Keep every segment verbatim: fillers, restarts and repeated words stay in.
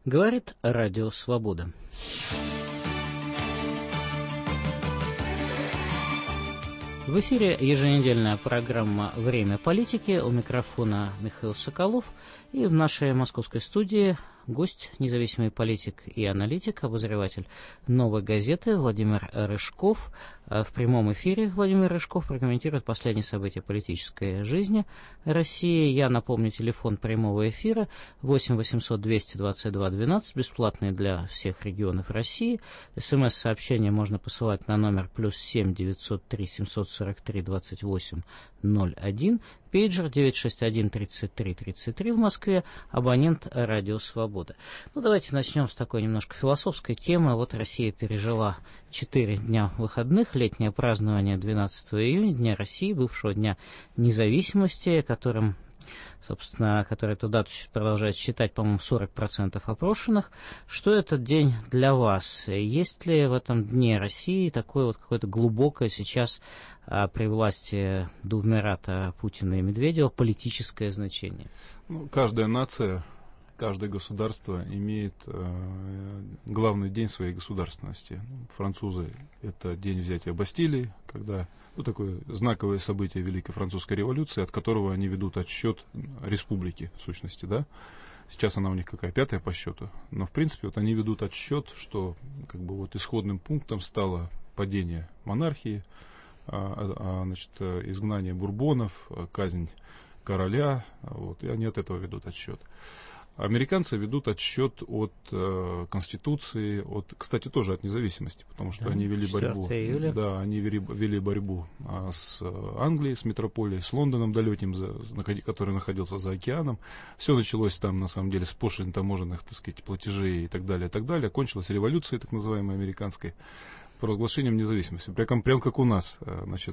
Говорит Радио Свобода. В эфире еженедельная программа «Время политики». У микрофона Михаил Соколов. И в нашей московской студии гость, независимый политик и аналитик, обозреватель «Новой газеты» Владимир Рыжков. В прямом эфире Владимир Рыжков прокомментирует последние события политической жизни России. Я напомню, телефон прямого эфира восемь восемьсот двести двадцать два двенадцать, бесплатный для всех регионов России. СМС-сообщение можно посылать на номер плюс семь девятьсот три семьсот сорок три двадцать восемь ноль один. Пейджер девять шесть один тридцать три тридцать три в Москве, абонент Радио Свобода. Ну, давайте начнем с такой немножко философской темы. Вот Россия пережила четыре дня выходных, летнее празднование двенадцатого июня, Дня России, бывшего Дня независимости, которым, собственно, который эту дату продолжает считать, по-моему, сорок процентов опрошенных. Что этот день для вас? Есть ли в этом Дне России такое вот какое-то глубокое сейчас а, при власти Думирата Путина и Медведева политическое значение? Ну, каждая нация, каждое государство имеет э, главный день своей государственности. Французы — это день взятия Бастилии, когда, ну, такое знаковое событие Великой Французской революции, от которого они ведут отсчет республики, в сущности, да. Сейчас она у них какая, пятая по счету. Но, в принципе, вот они ведут отсчет, что как бы вот исходным пунктом стало падение монархии, а, а, значит, изгнание бурбонов, казнь короля, вот, и они от этого ведут отсчет. Американцы ведут отсчет от э, Конституции, от, кстати, тоже от независимости, потому что да, они вели борьбу. Да, они вели, вели борьбу а, с Англией, с метрополией, с Лондоном далеким, за, который находился за океаном. Все началось там, на самом деле, с пошлин таможенных, так сказать, платежей и так далее, и так далее. Кончилась революцией, так называемой американской, провозглашением независимости. Прям, прям как у нас, значит,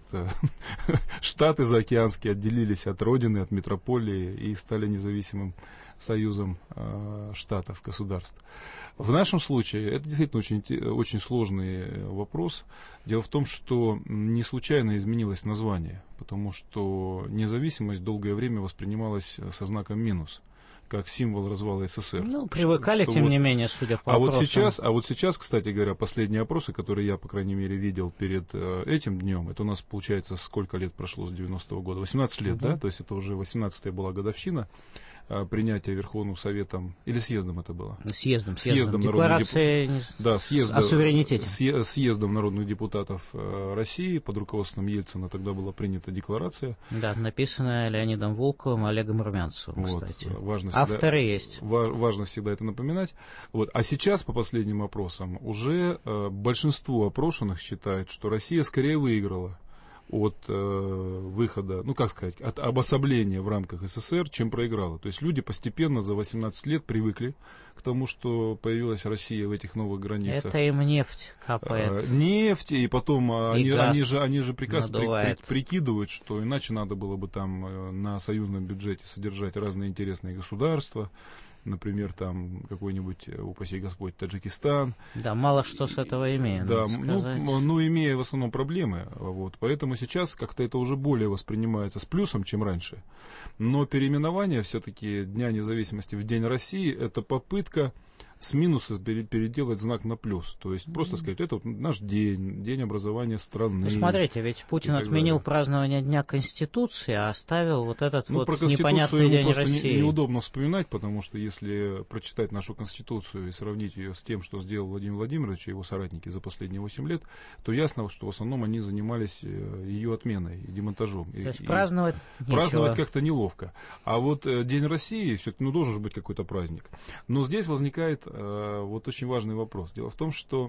штаты заокеанские отделились от родины, от метрополии и стали независимым союзом э, штатов, государств. В нашем случае это действительно очень, очень сложный вопрос. Дело в том, что не случайно изменилось название, потому что независимость долгое время воспринималась со знаком минус, как символ развала СССР. Ну, привыкали, что, тем вот, не менее, судя по а опросам. Вот сейчас, а вот сейчас, кстати говоря, последние опросы, которые я, по крайней мере, видел перед э, этим днем, это у нас, получается, сколько лет прошло с девяностого года? восемнадцать лет, угу. Да? То есть это уже восемнадцатая была годовщина э, принятия Верховным Советом, или съездом это было? Съездом, съездом. съездом Декларация деп... да, съезда, о суверенитете. Съе... Съездом народных депутатов э, России под руководством Ельцина тогда была принята декларация. Да, написанная Леонидом Волковым и Олегом Румянцевым, вот, кстати. Важно Авторы всегда, есть. Важно всегда это напоминать. Вот. А сейчас, по последним опросам, уже э, большинство опрошенных считает, что Россия скорее выиграла от э, выхода, ну как сказать, от обособления в рамках СССР, чем проиграла. То есть люди постепенно за восемнадцать лет привыкли к тому, что появилась Россия в этих новых границах. Это им нефть капает. А, нефть, и потом и они, они же, они же прекрасно при, при, надувает. прикидывают, что иначе надо было бы там на союзном бюджете содержать разные интересные государства. Например, там какой-нибудь, упаси Господь, Таджикистан. Да, мало что с этого имеем. Да, ну, ну, имея в основном проблемы. Вот, поэтому сейчас как-то это уже более воспринимается с плюсом, чем раньше. Но переименование все-таки Дня независимости в День России — это попытка с минуса переделать знак на плюс. То есть просто сказать, это вот наш день, день образования страны. Ну, смотрите, ведь Путин отменил празднование Дня Конституции, а оставил вот этот ну, вот непонятный День России. Не, неудобно вспоминать, потому что если прочитать нашу Конституцию и сравнить ее с тем, что сделал Владимир Владимирович и его соратники за последние восемь лет, то ясно, что в основном они занимались ее отменой и демонтажом. То есть и, праздновать и праздновать как-то неловко. А вот День России, все-таки, ну, должен же быть какой-то праздник. Но здесь возникает вот очень важный вопрос. Дело в том, что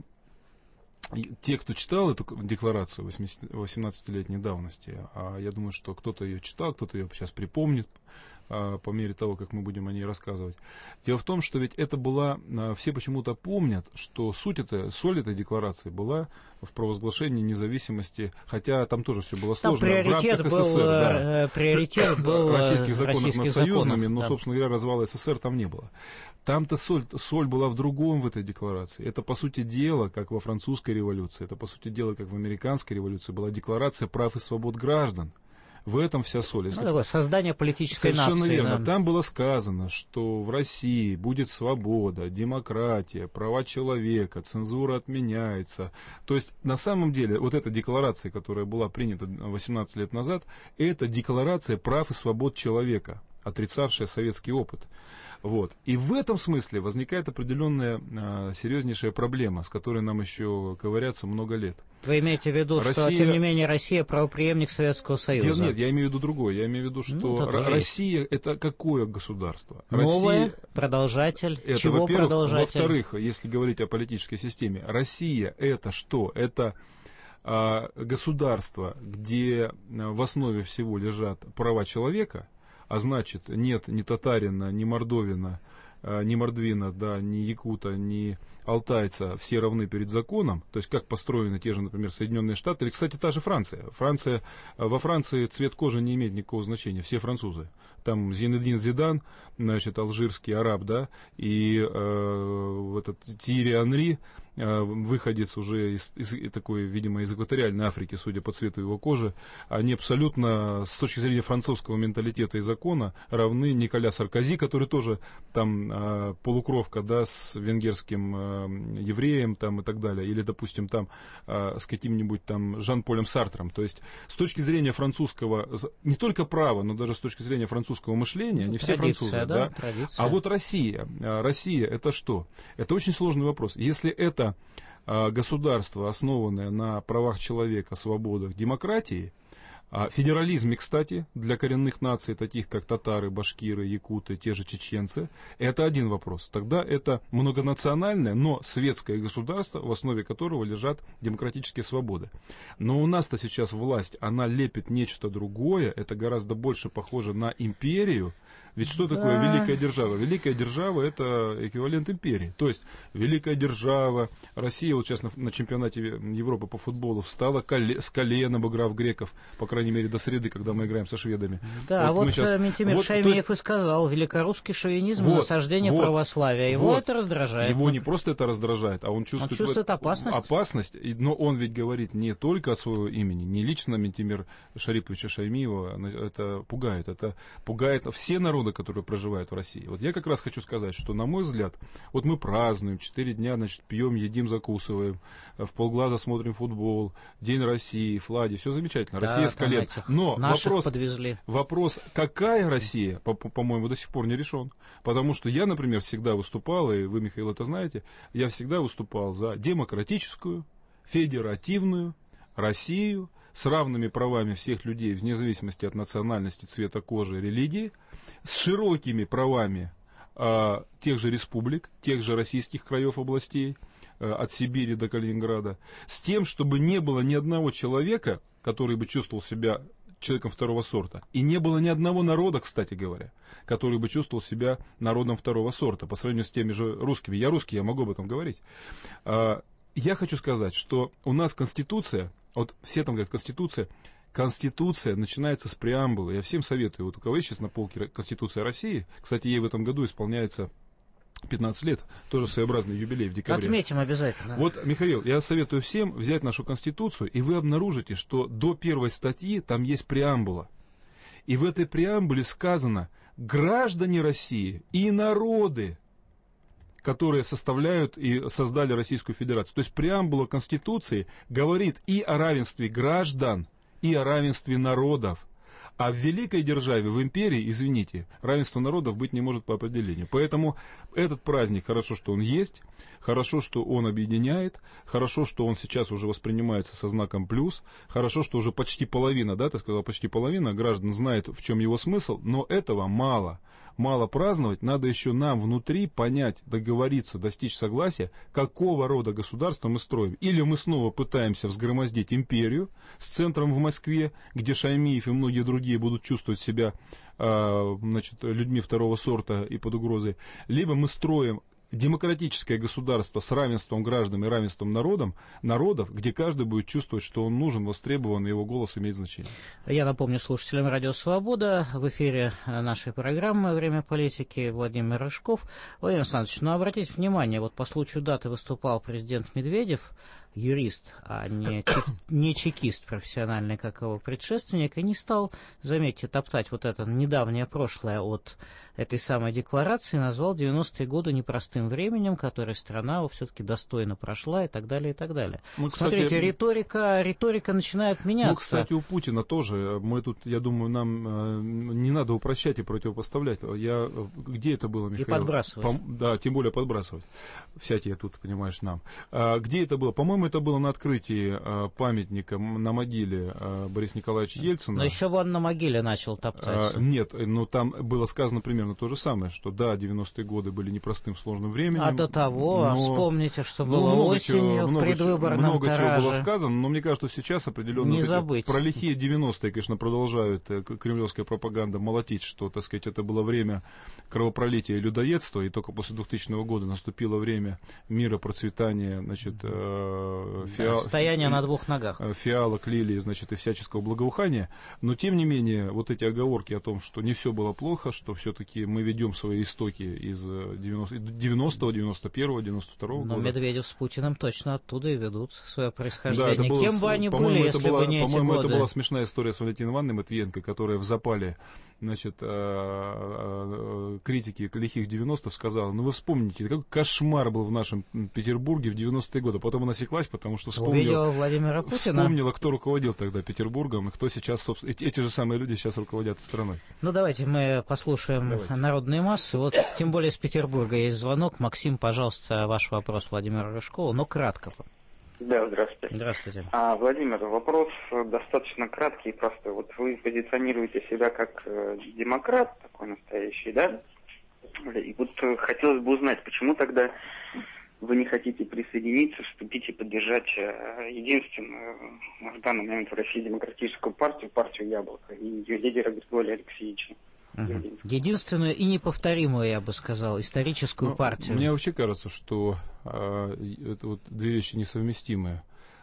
те, кто читал эту декларацию восемнадцатилетней давности, а я думаю, что кто-то ее читал, кто-то ее сейчас припомнит по мере того, как мы будем о ней рассказывать. Дело в том, что ведь это была, все почему-то помнят, что суть этой, соль этой декларации была в провозглашении независимости, хотя там тоже все было сложно. Там приоритет был, СССР, да, приоритет был российских законов российских над союзными, законов, но, да. собственно говоря, развала СССР там не было. Там-то соль, соль была в другом в этой декларации. Это, по сути дела, как во французской революции, это, по сути дела, как в американской революции, была декларация прав и свобод граждан. В этом вся соль. Если... Ну, такое создание политической Совершенно нации. верно. Да. Там было сказано, что в России будет свобода, демократия, права человека, цензура отменяется. То есть, на самом деле, вот эта декларация, которая была принята восемнадцать лет назад, это декларация прав и свобод человека, отрицавшая советский опыт. Вот. И в этом смысле возникает определенная а, серьезнейшая проблема, с которой нам еще ковыряться много лет. Вы имеете в виду, Россия... что, тем не менее, Россия правопреемник Советского Союза? Нет, нет, я имею в виду другое. Я имею в виду, что ну, Россия есть. Это какое государство? Новое, Россия... продолжатель. Это, чего продолжатель? Во-вторых, если говорить о политической системе, Россия это что? Это а, государство, где в основе всего лежат права человека, а значит, нет ни татарина, ни мордовина, ни мордвина, да, ни якута, ни алтайца, все равны перед законом. То есть, как построены те же, например, Соединенные Штаты, или, кстати, та же Франция. Франция. Во Франции цвет кожи не имеет никакого значения, все французы. Там Зинедин Зидан, значит, алжирский араб, да, и э, этот Тьерри Анри, э, выходец уже из, из такой, видимо, из экваториальной Африки, судя по цвету его кожи, они абсолютно, с точки зрения французского менталитета и закона, равны Николя Саркози, который тоже там э, полукровка, да, с венгерским э, евреем там и так далее, или, допустим, там э, с каким-нибудь там Жан-Полем Сартром. То есть, с точки зрения французского, не только права, но даже с точки зрения французского мышления, не все французы, да, да? Традиция. А вот Россия, Россия это что? Это очень сложный вопрос. Если это государство, основанное на правах человека, свободах, демократии, федерализме, кстати, для коренных наций, таких как татары, башкиры, якуты, те же чеченцы, это один вопрос. Тогда это многонациональное, но светское государство, в основе которого лежат демократические свободы. Но у нас-то сейчас власть, она лепит нечто другое, это гораздо больше похоже на империю. Ведь что да. такое великая держава? Великая держава это эквивалент империи. То есть великая держава, Россия вот сейчас на, на чемпионате Европы по футболу встала коле, с колена, обыграв греков, по крайней мере до среды, когда мы играем со шведами. Да, вот, вот сейчас... Ментимир вот, Шаймиев есть... и сказал, великорусский шовинизм, вот, насаждение вот, православия. Его вот, это раздражает. Его не просто это раздражает, а он чувствует, он чувствует опасность. опасность. Но он ведь говорит не только от своего имени, не лично Ментимир Шариповича Шаймиева, это пугает. Это пугает все народы, которые проживают в России. Вот я как раз хочу сказать, что, на мой взгляд, вот мы празднуем, четыре дня, значит, пьем, едим, закусываем, в полглаза смотрим футбол, День России, флаги, все замечательно, да, Россия с колен. Но вопрос, подвезли. вопрос, какая Россия, по- по-моему, до сих пор не решен. Потому что я, например, всегда выступал, и вы, Михаил, это знаете, я всегда выступал за демократическую, федеративную Россию, с равными правами всех людей, вне зависимости от национальности, цвета кожи, религии, с широкими правами а, тех же республик, тех же российских краев, областей, а, от Сибири до Калининграда, с тем, чтобы не было ни одного человека, который бы чувствовал себя человеком второго сорта. И не было ни одного народа, кстати говоря, который бы чувствовал себя народом второго сорта, по сравнению с теми же русскими. Я русский, я могу об этом говорить. А, я хочу сказать, что у нас Конституция, вот все там говорят, Конституция, Конституция начинается с преамбулы. Я всем советую, вот у кого есть сейчас на полке Конституция России, кстати, ей в этом году исполняется пятнадцать лет, тоже своеобразный юбилей в декабре. Отметим обязательно. Вот, Михаил, я советую всем взять нашу Конституцию, и вы обнаружите, что до первой статьи там есть преамбула. И в этой преамбуле сказано: граждане России и народы, которые составляют и создали Российскую Федерацию. То есть преамбула Конституции говорит и о равенстве граждан, и о равенстве народов. А в великой державе, в империи, извините, равенство народов быть не может по определению. Поэтому этот праздник, хорошо, что он есть, хорошо, что он объединяет, хорошо, что он сейчас уже воспринимается со знаком плюс, хорошо, что уже почти половина, да, ты сказал, почти половина граждан знает, в чем его смысл, но этого мало. Мало праздновать, надо еще нам внутри понять, договориться, достичь согласия, какого рода государство мы строим. Или мы снова пытаемся взгромоздить империю с центром в Москве, где Шаймиев и многие другие будут чувствовать себя э, значит, людьми второго сорта и под угрозой. Либо мы строим демократическое государство с равенством граждан и равенством народом, народов, где каждый будет чувствовать, что он нужен, востребован, и его голос имеет значение. Я напомню слушателям Радио Свобода, в эфире нашей программы «Время политики» Владимир Рыжков. Владимир Александрович, ну обратите внимание, вот по случаю даты выступал президент Медведев юрист, а не, чек, не чекист профессиональный, как его предшественник, и не стал, заметьте, топтать вот это недавнее прошлое от этой самой декларации, назвал девяностые годы непростым временем, которое страна все-таки достойно прошла, и так далее, и так далее. Ну, Смотрите, кстати, риторика, риторика начинает меняться. Ну, кстати, у Путина тоже, мы тут, я думаю, нам э, не надо упрощать и противопоставлять. Я, где это было, Михаил? И подбрасывать. По, да, тем более подбрасывать. Всякие тут, понимаешь, нам. А, где это было? По-моему, это было на открытии а, памятника на могиле а, Бориса Николаевича Ельцина. Но еще бы он на могиле начал топтать. А, нет, но там было сказано примерно то же самое, что да, девяностые годы были непростым, сложным временем. А до того, но, вспомните, что ну, было много осенью чего, в много предвыборном чего, много тараже. чего было сказано, но мне кажется, сейчас определенно Не вот забыть. Про лихие девяностые, конечно, продолжают э, кремлевская пропаганда молотить, что, так сказать, это было время кровопролития и людоедства, и только после двухтысячного года наступило время мира, процветания, значит, э, фиал, да, стояние на двух ногах. Фиалок, лилии, значит, и всяческого благоухания. Но, тем не менее, вот эти оговорки о том, что не все было плохо, что все-таки мы ведем свои истоки из девяностого, девяносто первого, девяносто второго года. Но Медведев с Путиным точно оттуда и ведут свое происхождение. Да, это было, кем бы они были, если была, бы не эти по-моему, годы. это была смешная история с Валентиной Ивановной Матвиенко, которая в запале, значит, критики лихих девяностых сказала: ну вы вспомните, какой кошмар был в нашем Петербурге в девяностые годы. Потом она осеклась, потому что вспомнила, Увидела Владимира Путина. Вспомнила, кто руководил тогда Петербургом, и кто сейчас, собственно, эти, эти же самые люди сейчас руководят страной. Ну давайте мы послушаем давайте. Народные массы. Вот тем более из Петербурга есть звонок. Максим, пожалуйста, ваш вопрос Владимиру Рыжкову, но кратко. Да, здравствуйте. Здравствуйте. А, Владимир, вопрос достаточно краткий и простой. Вот вы позиционируете себя как э, демократ такой настоящий, да? И вот э, хотелось бы узнать, почему тогда вы не хотите присоединиться, вступить и поддержать э, единственную в данный момент в России демократическую партию, партию «Яблоко» и ее лидера Григория Алексеевича. Угу. Единственную и неповторимую, я бы сказал, историческую ну, партию. Мне вообще кажется, что э, это вот две вещи несовместимые.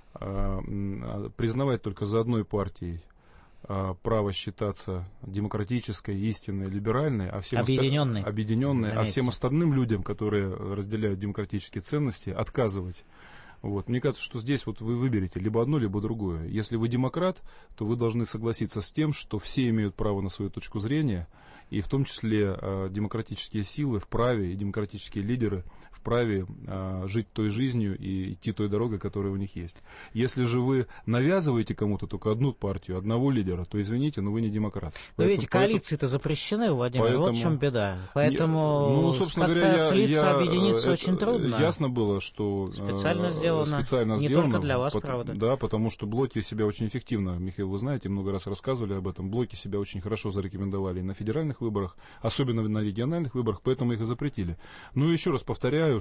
Э, признавать только за одной партией э, право считаться демократической, истинной, либеральной, а всем объединенной, оста- объединенной а всем остальным людям, которые разделяют демократические ценности, отказывать. Вот. Мне кажется, что здесь вот вы выберете либо одно, либо другое. Если вы демократ, то вы должны согласиться с тем, что все имеют право на свою точку зрения, и в том числе э, демократические силы вправе, и демократические лидеры вправе э, жить той жизнью и идти той дорогой, которая у них есть. Если же вы навязываете кому-то только одну партию, одного лидера, то извините, но вы не демократ. Но видите, коалиции-то запрещены, Владимир, поэтому, вот в чем беда. Поэтому не, ну, собственно как-то говоря, я, слиться, я, объединиться это, очень трудно. Ясно было, что специально сделано, специально не сделано, только для вас, потому, правда. Да, потому что блоки себя очень эффективно, Михаил, вы знаете, много раз рассказывали об этом, блоки себя очень хорошо зарекомендовали и на федеральных выборах, особенно на региональных выборах, поэтому их и запретили. Ну и еще раз повторяю,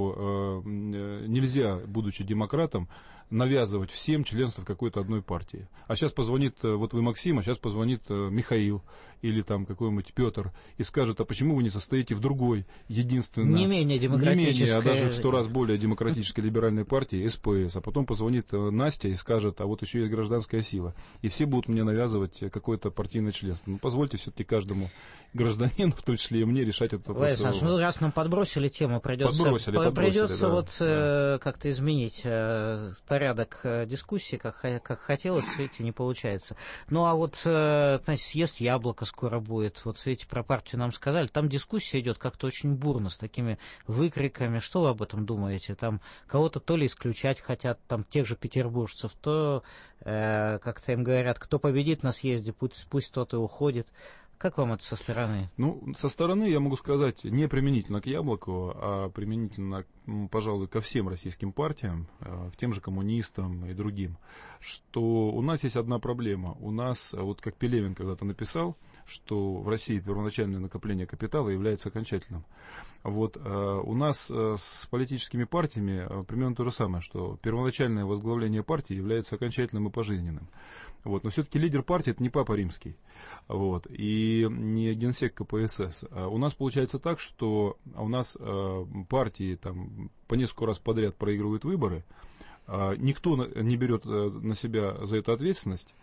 что э, нельзя, будучи демократом, навязывать всем членство в какой-то одной партии. А сейчас позвонит, вот вы Максим, а сейчас позвонит э, Михаил или там какой-нибудь Петр и скажет: а почему вы не состоите в другой, единственной, не менее демократической, не менее, а даже в сто раз более демократической либеральной партии СПС, а потом позвонит Настя и скажет: а вот еще есть гражданская сила. И все будут мне навязывать какое-то партийное членство. Ну, позвольте все-таки каждому гражданину, в том числе и мне, решать этот вопрос. Владимир, ну, раз нам подбросили тему, придется, подбросили, по- подбросили, придется да, вот да. э, как-то изменить э, порядок э, дискуссии, как, как хотелось, видите, не получается. Ну, а вот, э, знаете, съезд Яблоко скоро будет. Вот, видите, про партию нам сказали. Там дискуссия идет как-то очень бурно, с такими выкриками. Что вы об этом думаете? Там кого-то то ли исключать хотят, там, тех же петербуржцев, то э, как-то им говорят, кто победит на съезде, пусть, пусть тот и уходит. Как вам это со стороны? Ну, со стороны я могу сказать, не применительно к Яблоку, а применительно, пожалуй, ко всем российским партиям, к тем же коммунистам и другим, что у нас есть одна проблема. У нас, вот как Пелевин когда-то написал, что в России первоначальное накопление капитала является окончательным. Вот у нас с политическими партиями примерно то же самое, что первоначальное возглавление партии является окончательным и пожизненным. Вот. Но все-таки лидер партии — это не Папа Римский, вот, и не генсек ка пэ эс эс. А у нас получается так, что у нас э, партии там, по несколько раз подряд проигрывают выборы, э, никто на, не берет э, на себя за это ответственность.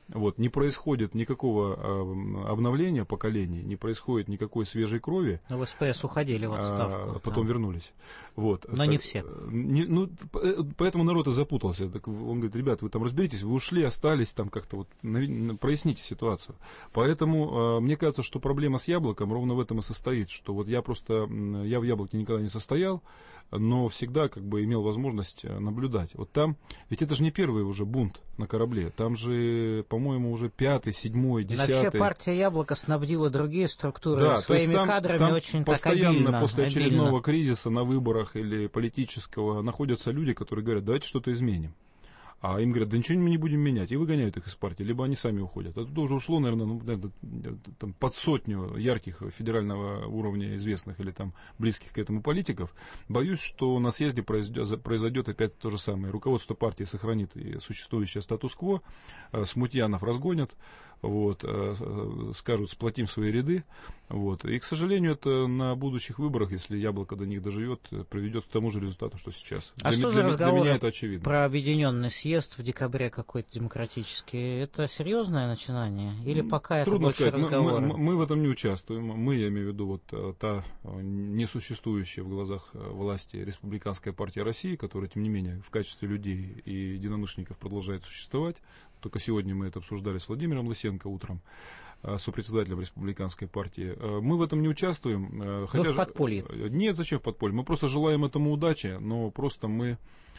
вот, не происходит никакого э, обновления поколений, не происходит никакой свежей крови. Но в СПС уходили в отставку. А потом да. вернулись. Вот. Но так, не все. Не, ну, поэтому народ и запутался. Так он говорит, ребят, вы там разберитесь, вы ушли, остались, там как-то вот проясните ситуацию. Поэтому э, мне кажется, что проблема с яблоком ровно в этом и состоит, что вот я просто, я в яблоке никогда не состоял, но всегда как бы имел возможность наблюдать. Вот там, ведь это же не первый уже бунт на корабле, там же, по-моему, уже пятый, седьмой, десятый. Вообще партия «Яблоко» снабдила другие структуры да, своими там, кадрами там очень постоянно так обильно. После очередного обильно. кризиса на выборах или политического находятся люди, которые говорят, давайте что-то изменим. А им говорят, да ничего мы не будем менять, и выгоняют их из партии, либо они сами уходят. А тут уже ушло, наверное, ну, там, под сотню ярких федерального уровня известных или там близких к этому политиков. Боюсь, что на съезде произойдет, произойдет опять то же самое. Руководство партии сохранит существующее статус-кво, смутьянов разгонят, вот, скажут, сплотим свои ряды. Вот. И, к сожалению, это на будущих выборах, если яблоко до них доживет, приведет к тому же результату, что сейчас. А для, что для, же разговоры для меня это очевидно. Про объединенный съезд в декабре какой-то демократический? Это серьезное начинание? Или пока Трудно это больше сказать. разговоры? Мы, мы, мы в этом не участвуем. Мы, я имею в виду, вот та несуществующая в глазах власти Республиканская партия России, которая, тем не менее, в качестве людей и единомышленников продолжает существовать. Только сегодня мы это обсуждали с Владимиром Лысенко утром, сопредседателем Республиканской партии. Мы в этом не участвуем. Хотя вы в подполье? Нет, зачем в подполье? Мы просто желаем этому удачи, но просто мы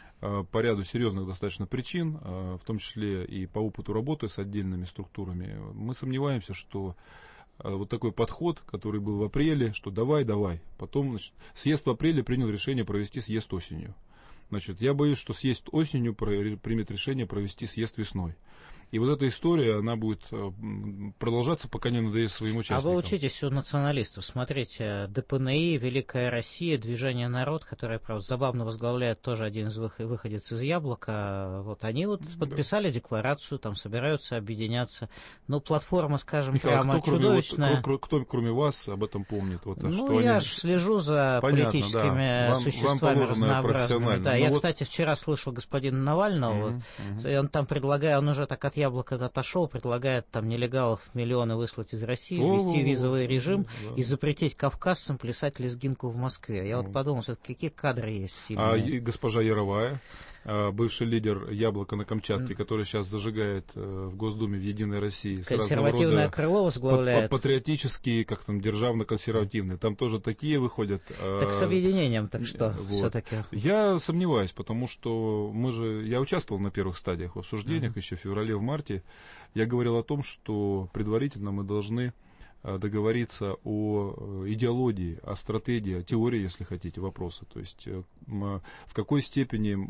по ряду серьезных достаточно причин, в том числе и по опыту работы с отдельными структурами, мы сомневаемся, что вот такой подход, который был в апреле, что давай, давай. Потом, значит, съезд в апреле принял решение провести съезд осенью. Значит, я боюсь, что съезд осенью примет решение провести съезд весной. И вот эта история, она будет продолжаться, пока не надоест своим участникам. А вы учитесь у националистов. Смотрите, ДПНИ, Великая Россия, Движение «Народ», которое, правда, забавно возглавляет тоже один из выходец из «Яблока». Вот они вот подписали да. декларацию, там собираются объединяться. Ну, платформа, скажем, Михаил, прямо кто, чудовищная. Кроме, кто, кто, кроме вас, об этом помнит? Вот, ну, что я они... же слежу за Понятно, политическими да. существами вам разнообразными. Да, я, ну, кстати, вот... вчера слышал господина Навального, uh-huh, вот, uh-huh. и он там предлагает, он уже так от «Яблока» отошел, предлагает там нелегалов миллионы выслать из России, ввести oh, визовый режим oh, и запретить кавказцам плясать лезгинку в Москве. Я oh. вот подумал, все-таки какие кадры есть сильные. А и госпожа Яровая, бывший лидер «Яблока» на Камчатке, mm. который сейчас зажигает в Госдуме в «Единой России». Консервативное крыло возглавляет. Патриотические, как там, державно-консервативные. Там тоже такие выходят. Так с объединением, так что вот. Все-таки? Я сомневаюсь, потому что мы же... Я участвовал на первых стадиях в обсуждениях mm. еще в феврале, в марте. Я говорил о том, что предварительно мы должны договориться о идеологии, о стратегии, о теории, если хотите, вопроса. То есть в какой степени,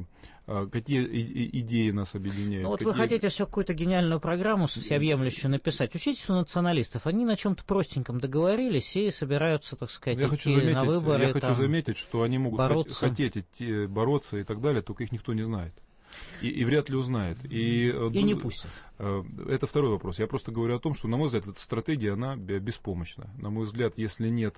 какие идеи нас объединяют. Ну вот какие... вы хотите все какую-то гениальную программу всеобъемлющую написать. Учитесь у националистов. Они на чем-то простеньком договорились и собираются, так сказать, я идти хочу заметить, на выборы. Я хочу заметить, что они могут бороться. хотеть идти, бороться и так далее, только их никто не знает. И, и вряд ли узнает. И, и не пустят. Это второй вопрос. Я просто говорю о том, что, на мой взгляд, эта стратегия, она беспомощна. На мой взгляд, если нет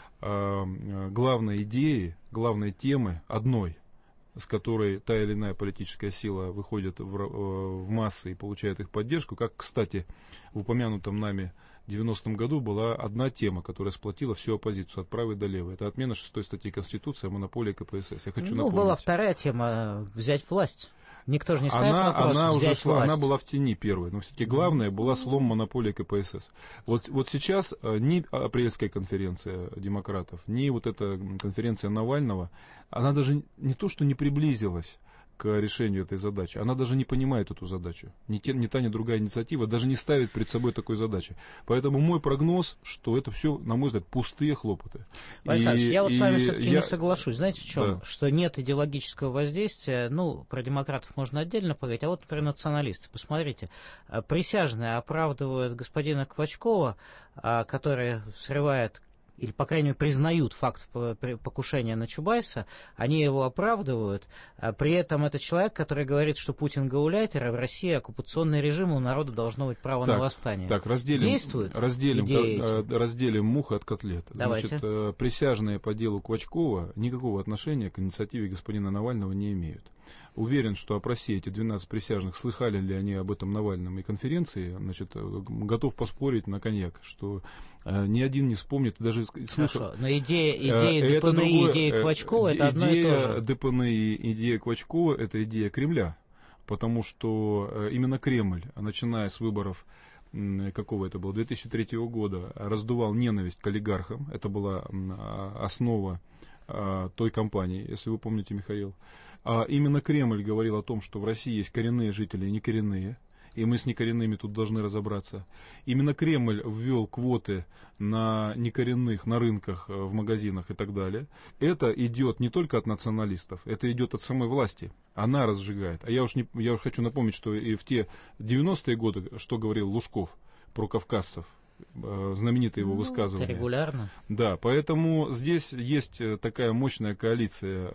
э, главной идеи, главной темы, одной, с которой та или иная политическая сила выходит в, в массы и получает их поддержку, как, кстати, в упомянутом нами девяностом году была одна тема, которая сплотила всю оппозицию от правой до левой. Это отмена шестой статьи Конституции о монополии КПСС. Я хочу ну, напомнить. Была вторая тема — взять власть. Никто же не ставит она, вопрос, она взять уже власть. Она была в тени первой, но все-таки главное была слом монополии КПСС. Вот, вот сейчас ни апрельская конференция демократов, ни вот эта конференция Навального, она даже не то, что не приблизилась к решению этой задачи. Она даже не понимает эту задачу. Ни, те, ни та, ни другая инициатива даже не ставит перед собой такой задачи. Поэтому мой прогноз, что это все, на мой взгляд, пустые хлопоты. Владимир Александрович, я вот с вами все-таки я... не соглашусь. Знаете в чем? Да. Что нет идеологического воздействия. Ну, про демократов можно отдельно поговорить, а вот, например, националисты. Посмотрите, присяжные оправдывают господина Квачкова, который срывает или, по крайней мере, признают факт покушения на Чубайса, они его оправдывают. При этом это человек, который говорит, что Путин гауляйтер, а в России оккупационный режим, у народа должно быть право так, на восстание. Так, разделим, Действует разделим, идея разделим мух от котлет. Давайте. Значит, присяжные по делу Квачкова никакого отношения к инициативе господина Навального не имеют. уверен, что опроси эти двенадцать присяжных, слыхали ли они об этом Навальном и конференции, значит, готов поспорить на коньяк, что э, ни один не вспомнит, даже слышал. Хорошо, но идея, идея ДПНИ, идея Квачкова, это одно и то же. ДПНИ, идея Квачкова, это идея Кремля, потому что э, именно Кремль, начиная с выборов какого это было, две тысячи третьего года, раздувал ненависть к олигархам. Это была основа а, той кампании, если вы помните, Михаил. А именно Кремль говорил о том, что в России есть коренные жители и некоренные, и мы с некоренными тут должны разобраться. Именно Кремль ввел квоты на некоренных, на рынках, в магазинах и так далее. Это идет не только от националистов, это идет от самой власти. Она разжигает. А я уж, не, я уж хочу напомнить, что и в те девяностые годы, что говорил Лужков про кавказцев, знаменитое его ну, высказывание. Регулярно. Да, поэтому здесь есть такая мощная коалиция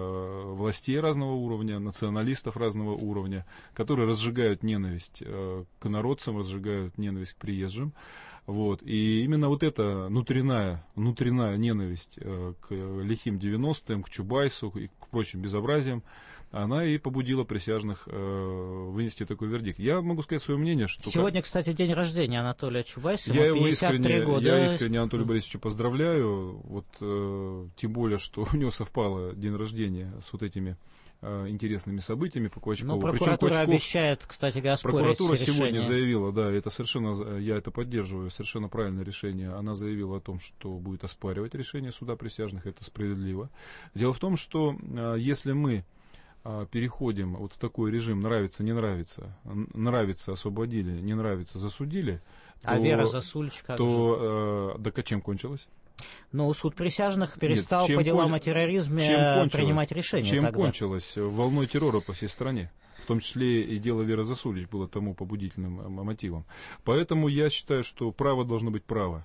э, властей разного уровня, националистов разного уровня, которые разжигают ненависть э, к народцам, разжигают ненависть к приезжим. Вот. И именно вот эта внутренняя, внутренняя ненависть э, к лихим девяностым, к Чубайсу и к прочим безобразиям, она и побудила присяжных э, вынести такой вердикт. Я могу сказать свое мнение, что... Сегодня, кстати, день рождения Анатолия Чубайса, я ему пятьдесят три его искренне, года. Я искренне Анатолия Борисовича поздравляю, вот, э, тем более, что у него совпало день рождения с вот этими э, интересными событиями по Квачкову. Ну, прокуратура Квачков, обещает, кстати, оспорить Прокуратура решение. Сегодня заявила, да, это совершенно, я это поддерживаю, совершенно правильное решение. Она заявила о том, что будет оспаривать решение суда присяжных, это справедливо. Дело в том, что э, если мы переходим вот в такой режим нравится, не нравится, нравится, освободили, не нравится, засудили, а то, Вера Засулич как то э, да, чем кончилось? Ну, суд присяжных перестал Нет, по делам кон... о терроризме принимать решения. Чем тогда. кончилось? Волной террора по всей стране. В том числе и дело Веры Засулич было тому побудительным мотивом. Поэтому я считаю, что право должно быть право.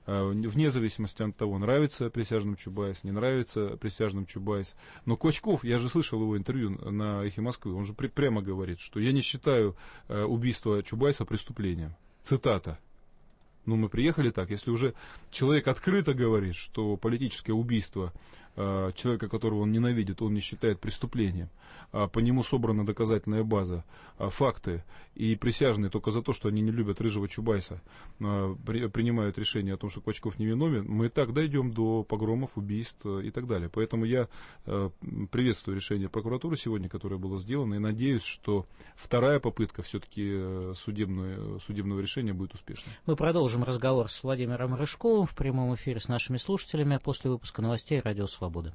Вне зависимости от того, нравится присяжным Чубайс, не нравится присяжным Чубайс. Но Квачков, я же слышал его интервью на «Эхе Москвы», он же при, прямо говорит, что я не считаю э, убийство Чубайса преступлением. Цитата. Ну, мы приехали так, если уже человек открыто говорит, что политическое убийство э, человека, которого он ненавидит, он не считает преступлением, а по нему собрана доказательная база, а факты, и присяжные только за то, что они не любят рыжего Чубайса, а, при, принимают решение о том, что Квачков невиновен, мы и так дойдем до погромов, убийств и так далее. Поэтому я а, приветствую решение прокуратуры сегодня, которое было сделано, и надеюсь, что вторая попытка все-таки судебного, судебного решения будет успешной. Мы продолжим разговор с Владимиром Рыжковым в прямом эфире с нашими слушателями после выпуска новостей «Радио Свобода».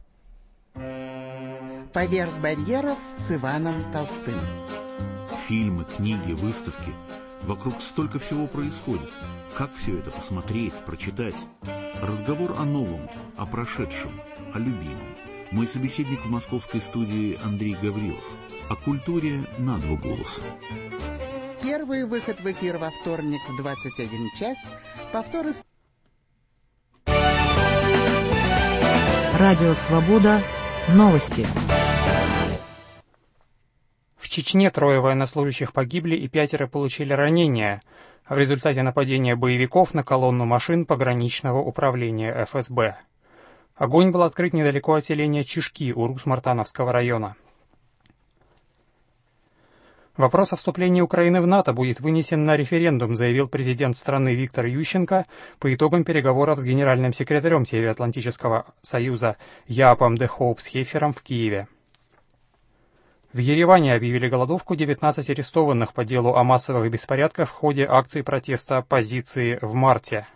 «Поверх барьеров» с Иваном Толстым. Фильмы, книги, выставки. Вокруг столько всего происходит. Как все это посмотреть, прочитать? Разговор о новом, о прошедшем, о любимом. Мой собеседник в московской студии Андрей Гаврилов. О культуре на два голоса. Первый выход в эфир во вторник в двадцать один час. Повторы в... Радио Свобода. Новости. В Чечне трое военнослужащих погибли и пятеро получили ранения в результате нападения боевиков на колонну машин пограничного управления эф эс бэ. Огонь был открыт недалеко от селения Чишки Урус-Мартановского района. Вопрос о вступлении Украины в НАТО будет вынесен на референдум, заявил президент страны Виктор Ющенко по итогам переговоров с генеральным секретарем Североатлантического союза Яапом де Хоупс-Хефером в Киеве. В Ереване объявили голодовку девятнадцать арестованных по делу о массовых беспорядках в ходе акции протеста оппозиции в марте.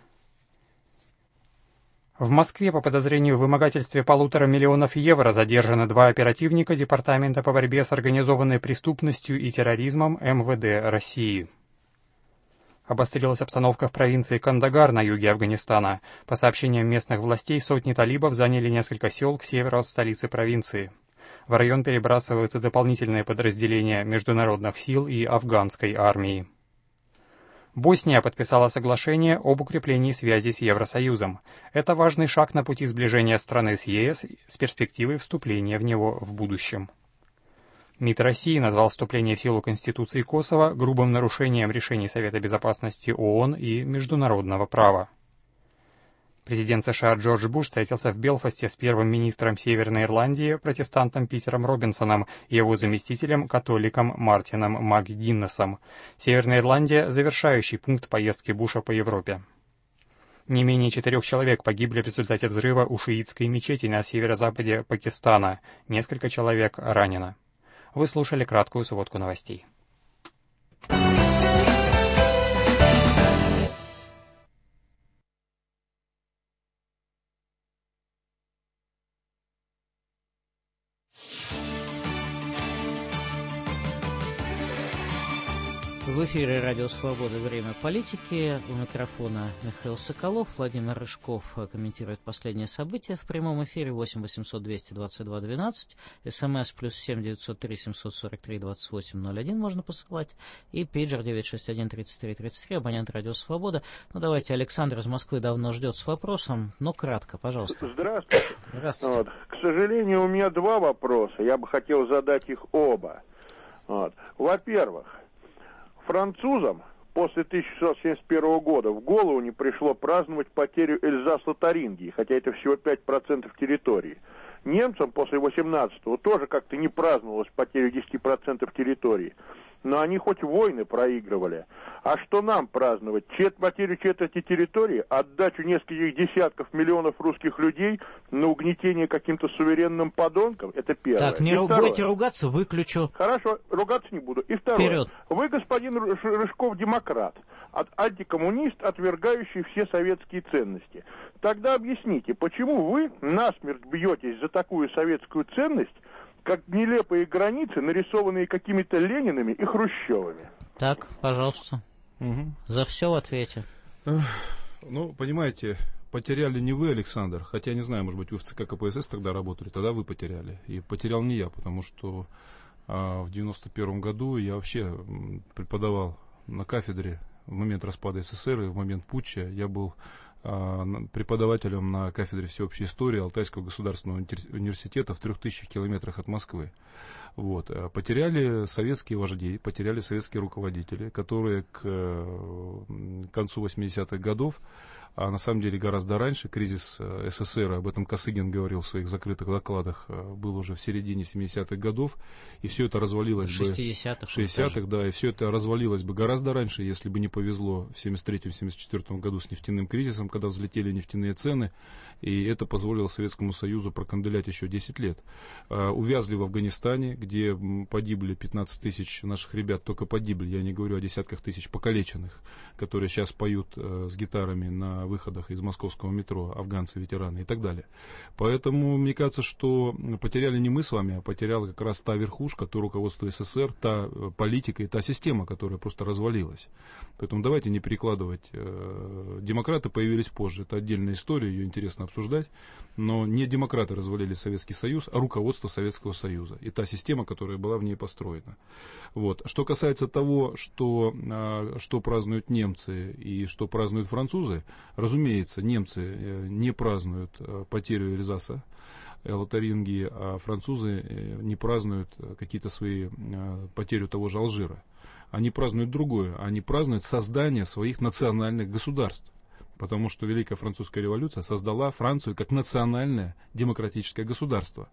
В Москве по подозрению в вымогательстве полутора миллионов евро задержаны два оперативника Департамента по борьбе с организованной преступностью и терроризмом эм вэ дэ России. Обострилась обстановка в провинции Кандагар на юге Афганистана. По сообщениям местных властей, сотни талибов заняли несколько сел к северу от столицы провинции. В район перебрасываются дополнительные подразделения международных сил и афганской армии. Босния подписала соглашение об укреплении связей с Евросоюзом. Это важный шаг на пути сближения страны с е эс с перспективой вступления в него в будущем. МИД России назвал вступление в силу Конституции Косово грубым нарушением решений Совета Безопасности ООН и международного права. Президент США Джордж Буш встретился в Белфасте с первым министром Северной Ирландии, протестантом Питером Робинсоном, и его заместителем, католиком Мартином МакГиннесом. Северная Ирландия – завершающий пункт поездки Буша по Европе. Не менее четырех человек погибли в результате взрыва у шиитской мечети на северо-западе Пакистана. Несколько человек ранено. Вы слушали краткую сводку новостей. В эфире «Радио Свобода. Время политики». У микрофона Михаил Соколов. Владимир Рыжков комментирует последние события в прямом эфире. Восемь восемьсот двести двадцать два двенадцать. СМС плюс семь девятьсот три семьсот сорок три двадцать восемь ноль один можно посылать. И пейджер девять шесть один тридцать три тридцать три. Абонент «Радио Свобода». Ну давайте, Александр из Москвы давно ждет с вопросом, но кратко, пожалуйста. Здравствуйте. Здравствуйте. Вот. К сожалению, у меня два вопроса. Я бы хотел задать их оба. Вот. Во-первых, французам после тысяча шестьсот семьдесят первого года в голову не пришло праздновать потерю Эльзас-Лотарингии, хотя это всего пять процентов территории. Немцам после восемнадцатого тоже как-то не праздновалось потерю десять процентов территории. Но они хоть войны проигрывали. А что нам праздновать? Чет, потерю четверти территории, отдачу нескольких десятков миллионов русских людей на угнетение каким-то суверенным подонкам? Это первое. Так, не ру- будете ругаться, выключу. Хорошо, ругаться не буду. И второе. Вперед. Вы, господин Рыжков, демократ, антикоммунист, отвергающий все советские ценности. Тогда объясните, почему вы насмерть бьетесь за такую советскую ценность, как нелепые границы, нарисованные какими-то Ленинами и Хрущевыми? Так, пожалуйста. Угу. За все в ответе. Ну, понимаете, потеряли не вы, Александр, хотя, не знаю, может быть, вы в ЦК КПСС тогда работали, тогда вы потеряли. И потерял не я, потому что а, в девяносто первом году я вообще преподавал на кафедре в момент распада СССР и в момент путча. Я был а, преподавателем на кафедре всеобщей истории Алтайского государственного университета в трех тысячах километрах от Москвы. Вот. Потеряли советские вожди, потеряли советские руководители, которые к концу восьмидесятых годов, а на самом деле гораздо раньше, кризис СССР, об этом Косыгин говорил в своих закрытых докладах, был уже в середине семидесятых годов, и все это развалилось бы... шестидесятых. шестидесятых, да, и все это развалилось бы гораздо раньше, если бы не повезло в семьдесят третьем — семьдесят четвёртом году с нефтяным кризисом, когда взлетели нефтяные цены, и это позволило Советскому Союзу проканделять еще десять лет. Увязли в Афганистане, где погибли пятнадцать тысяч наших ребят, только погибли, я не говорю о десятках тысяч покалеченных, которые сейчас поют с гитарами на выходах из московского метро, афганцы, ветераны и так далее. Поэтому, мне кажется, что потеряли не мы с вами, а потеряла как раз та верхушка, то руководство СССР, та политика и та система, которая просто развалилась. Поэтому давайте не перекладывать. Демократы появились позже, это отдельная история, ее интересно обсуждать, но не демократы развалили Советский Союз, а руководство Советского Союза и та система, которая была в ней построена. Вот. Что касается того, что, что празднуют немцы и что празднуют французы, разумеется, немцы не празднуют потерю Эльзаса, Лотарингии, а французы не празднуют какие-то свои потерю того же Алжира. Они празднуют другое, они празднуют создание своих национальных государств. Потому что Великая Французская революция создала Францию как национальное демократическое государство.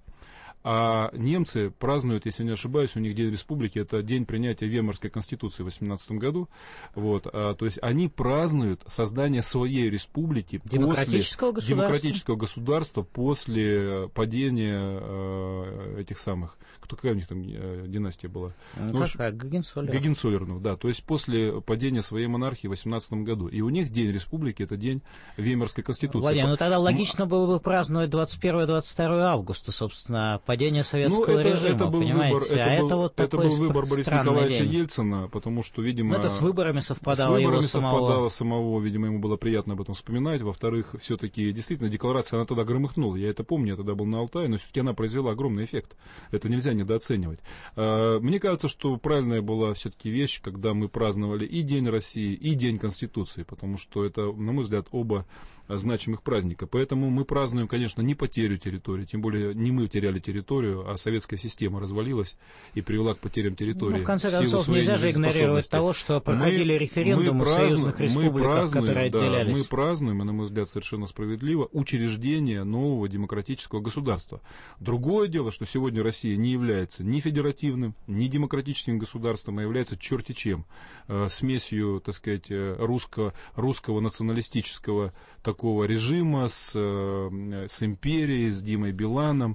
А немцы празднуют, если не ошибаюсь, у них День Республики, это день принятия Веймарской конституции в восемнадцатом году. Вот, а, то есть они празднуют создание своей республики демократического, после, государства. демократического государства после падения э, этих самых... Кто, какая у них там э, династия была? Ну, какая? Гогенцоллерн. Гогенцоллернов, да. То есть после падения своей монархии в восемнадцатом году. И у них День Республики, это день Веймарской конституции. Владимир, ну тогда логично было бы праздновать двадцать первое — двадцать второе августа, собственно, падение советского ну, это, режима, это был понимаете? Выбор, это, а был, это вот это был выбор Бориса Николаевича день. Ельцина, потому что, видимо... Ну, это с выборами совпадало с выборами его самого. совпадало самого, видимо, ему было приятно об этом вспоминать. Во-вторых, все-таки, действительно, декларация, она тогда громыхнула. Я это помню, я тогда был на Алтае, но все-таки она произвела огромный эффект. Это нельзя недооценивать. Мне кажется, что правильная была все-таки вещь, когда мы праздновали и День России, и День Конституции, потому что это, на мой взгляд, оба значимых праздника. Поэтому мы празднуем, конечно, не потерю территории, тем более не мы теряли территорию, территорию, а советская система развалилась и привела к потерям территории. Ну, в конце концов, нельзя же игнорировать того, что проходили мы, референдумы в союзных республиках, которые отделялись. Да, мы празднуем, и, на мой взгляд, совершенно справедливо, учреждение нового демократического государства. Другое дело, что сегодня Россия не является ни федеративным, ни демократическим государством, а является черти чем. Э, смесью, так сказать, русско, русского националистического такого режима с, э, с империей, с Димой Биланом.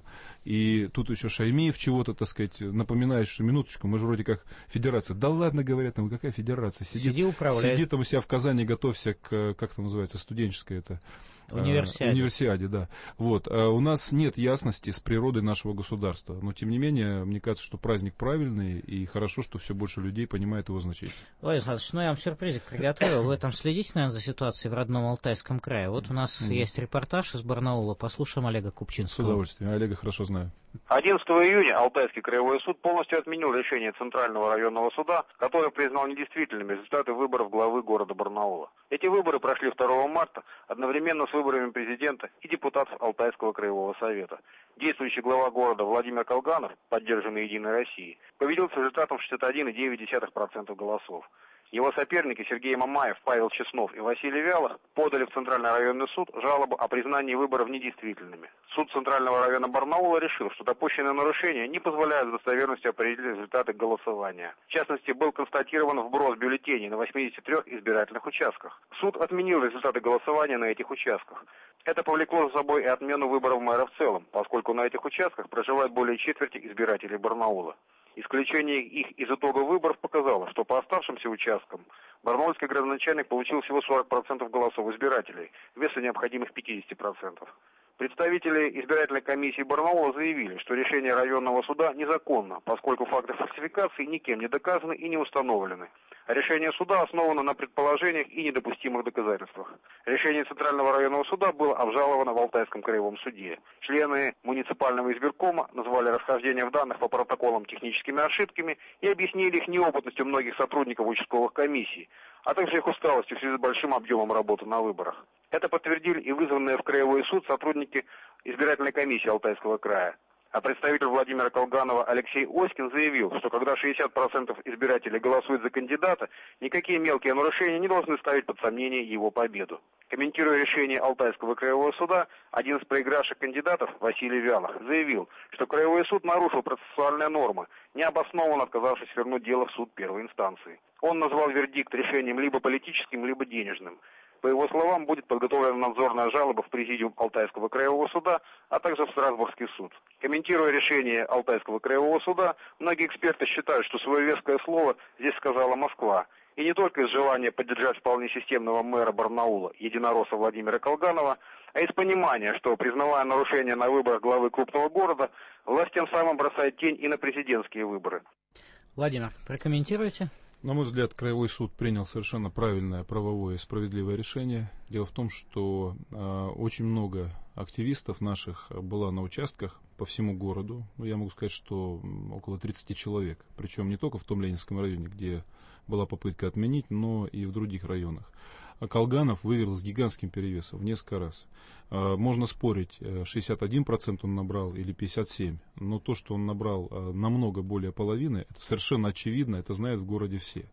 И тут еще Шаймиев чего-то, так сказать, напоминает, что минуточку, мы же вроде как федерация. Да ладно, говорят, там какая федерация? Сидит, Сиди, управляй. Сиди там у себя в Казани, готовься к, как там называется, студенческое это... Универсиаде. А, универсиаде, да. Вот. А у нас нет ясности с природой нашего государства. Но, тем не менее, мне кажется, что праздник правильный, и хорошо, что все больше людей понимает его значение. Владимир Александрович, ну я вам сюрпризик приготовил. Вы там следите, наверное, за ситуацией в родном Алтайском крае. Вот у нас mm. есть репортаж из Барнаула. Послушаем Олега Купчинского. С удовольствием. Я Олега хорошо знаю. одиннадцатого июня Алтайский краевой суд полностью отменил решение Центрального районного суда, который признал недействительными результаты выборов главы города Барнаула. Эти выборы прошли второго марта одновременно с выборами президента и депутатов Алтайского краевого совета. Действующий глава города Владимир Колганов, поддержанный Единой Россией, победил с результатом шестьдесят один и девять десятых процента голосов. Его соперники Сергей Мамаев, Павел Чеснов и Василий Вялых подали в Центральный районный суд жалобу о признании выборов недействительными. Суд Центрального района Барнаула решил, что допущенные нарушения не позволяют с достоверностью определить результаты голосования. В частности, был констатирован вброс бюллетеней на восьмидесяти трёх избирательных участках. Суд отменил результаты голосования на этих участках. Это повлекло за собой и отмену выборов мэра в целом, поскольку на этих участках проживает более четверти избирателей Барнаула. Исключение их из итога выборов показало, что по оставшимся участкам барнаульский градоначальник получил всего сорок процентов голосов избирателей, вместо необходимых пятидесяти процентов. Представители избирательной комиссии Барнаула заявили, что решение районного суда незаконно, поскольку факты фальсификации никем не доказаны и не установлены. А решение суда основано на предположениях и недопустимых доказательствах. Решение Центрального районного суда было обжаловано в Алтайском краевом суде. Члены муниципального избиркома назвали расхождение в данных по протоколам техническими ошибками и объяснили их неопытностью многих сотрудников участковых комиссий, а также их усталостью в связи с большим объемом работы на выборах. Это подтвердили и вызванные в краевой суд сотрудники избирательной комиссии Алтайского края. А представитель Владимира Колганова Алексей Оськин заявил, что когда шестьдесят процентов избирателей голосуют за кандидата, никакие мелкие нарушения не должны ставить под сомнение его победу. Комментируя решение Алтайского краевого суда, один из проигравших кандидатов, Василий Вялых, заявил, что краевой суд нарушил процессуальные нормы, необоснованно отказавшись вернуть дело в суд первой инстанции. Он назвал вердикт решением либо политическим, либо денежным. По его словам, будет подготовлена надзорная жалоба в президиум Алтайского краевого суда, а также в Страсбургский суд. Комментируя решение Алтайского краевого суда, многие эксперты считают, что свое веское слово здесь сказала Москва. И не только из желания поддержать вполне системного мэра Барнаула, единоросса Владимира Колганова, а из понимания, что, признавая нарушения на выборах главы крупного города, власть тем самым бросает тень и на президентские выборы. Владимир, прокомментируйте. На мой взгляд, Краевой суд принял совершенно правильное, правовое и справедливое решение. Дело в том, что э, очень много активистов наших было на участках по всему городу. Я могу сказать, что около тридцати человек. Причем не только в том Ленинском районе, где была попытка отменить, но и в других районах. А Колганов выиграл с гигантским перевесом в несколько раз. Э, можно спорить, шестьдесят один процент он набрал или пятьдесят семь процентов. Но то, что он набрал э, намного более половины, это совершенно очевидно, это знают в городе все.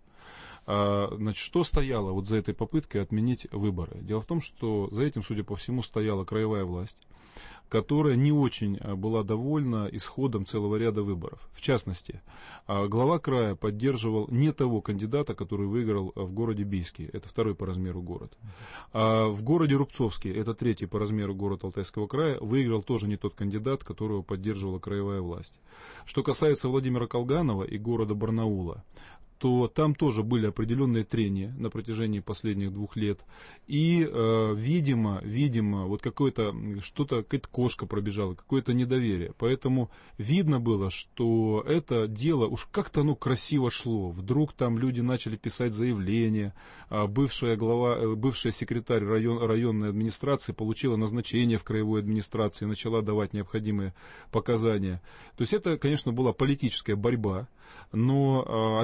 Значит, что стояло вот за этой попыткой отменить выборы? Дело в том, что за этим, судя по всему, стояла краевая власть, которая не очень была довольна исходом целого ряда выборов. В частности, глава края поддерживал не того кандидата, который выиграл в городе Бийске, это второй по размеру город. А в городе Рубцовске, это третий по размеру город Алтайского края, выиграл тоже не тот кандидат, которого поддерживала краевая власть. Что касается Владимира Колганова и города Барнаула, то там тоже были определенные трения на протяжении последних двух лет. И, э, видимо, видимо, вот какое-то, что-то, какая-то кошка пробежала, какое-то недоверие. Поэтому видно было, что это дело уж как-то оно красиво шло. Вдруг там люди начали писать заявления, а бывшая глава, бывшая секретарь район, районной администрации получила назначение в краевой администрации, начала давать необходимые показания. То есть это, конечно, была политическая борьба, но, опять-таки,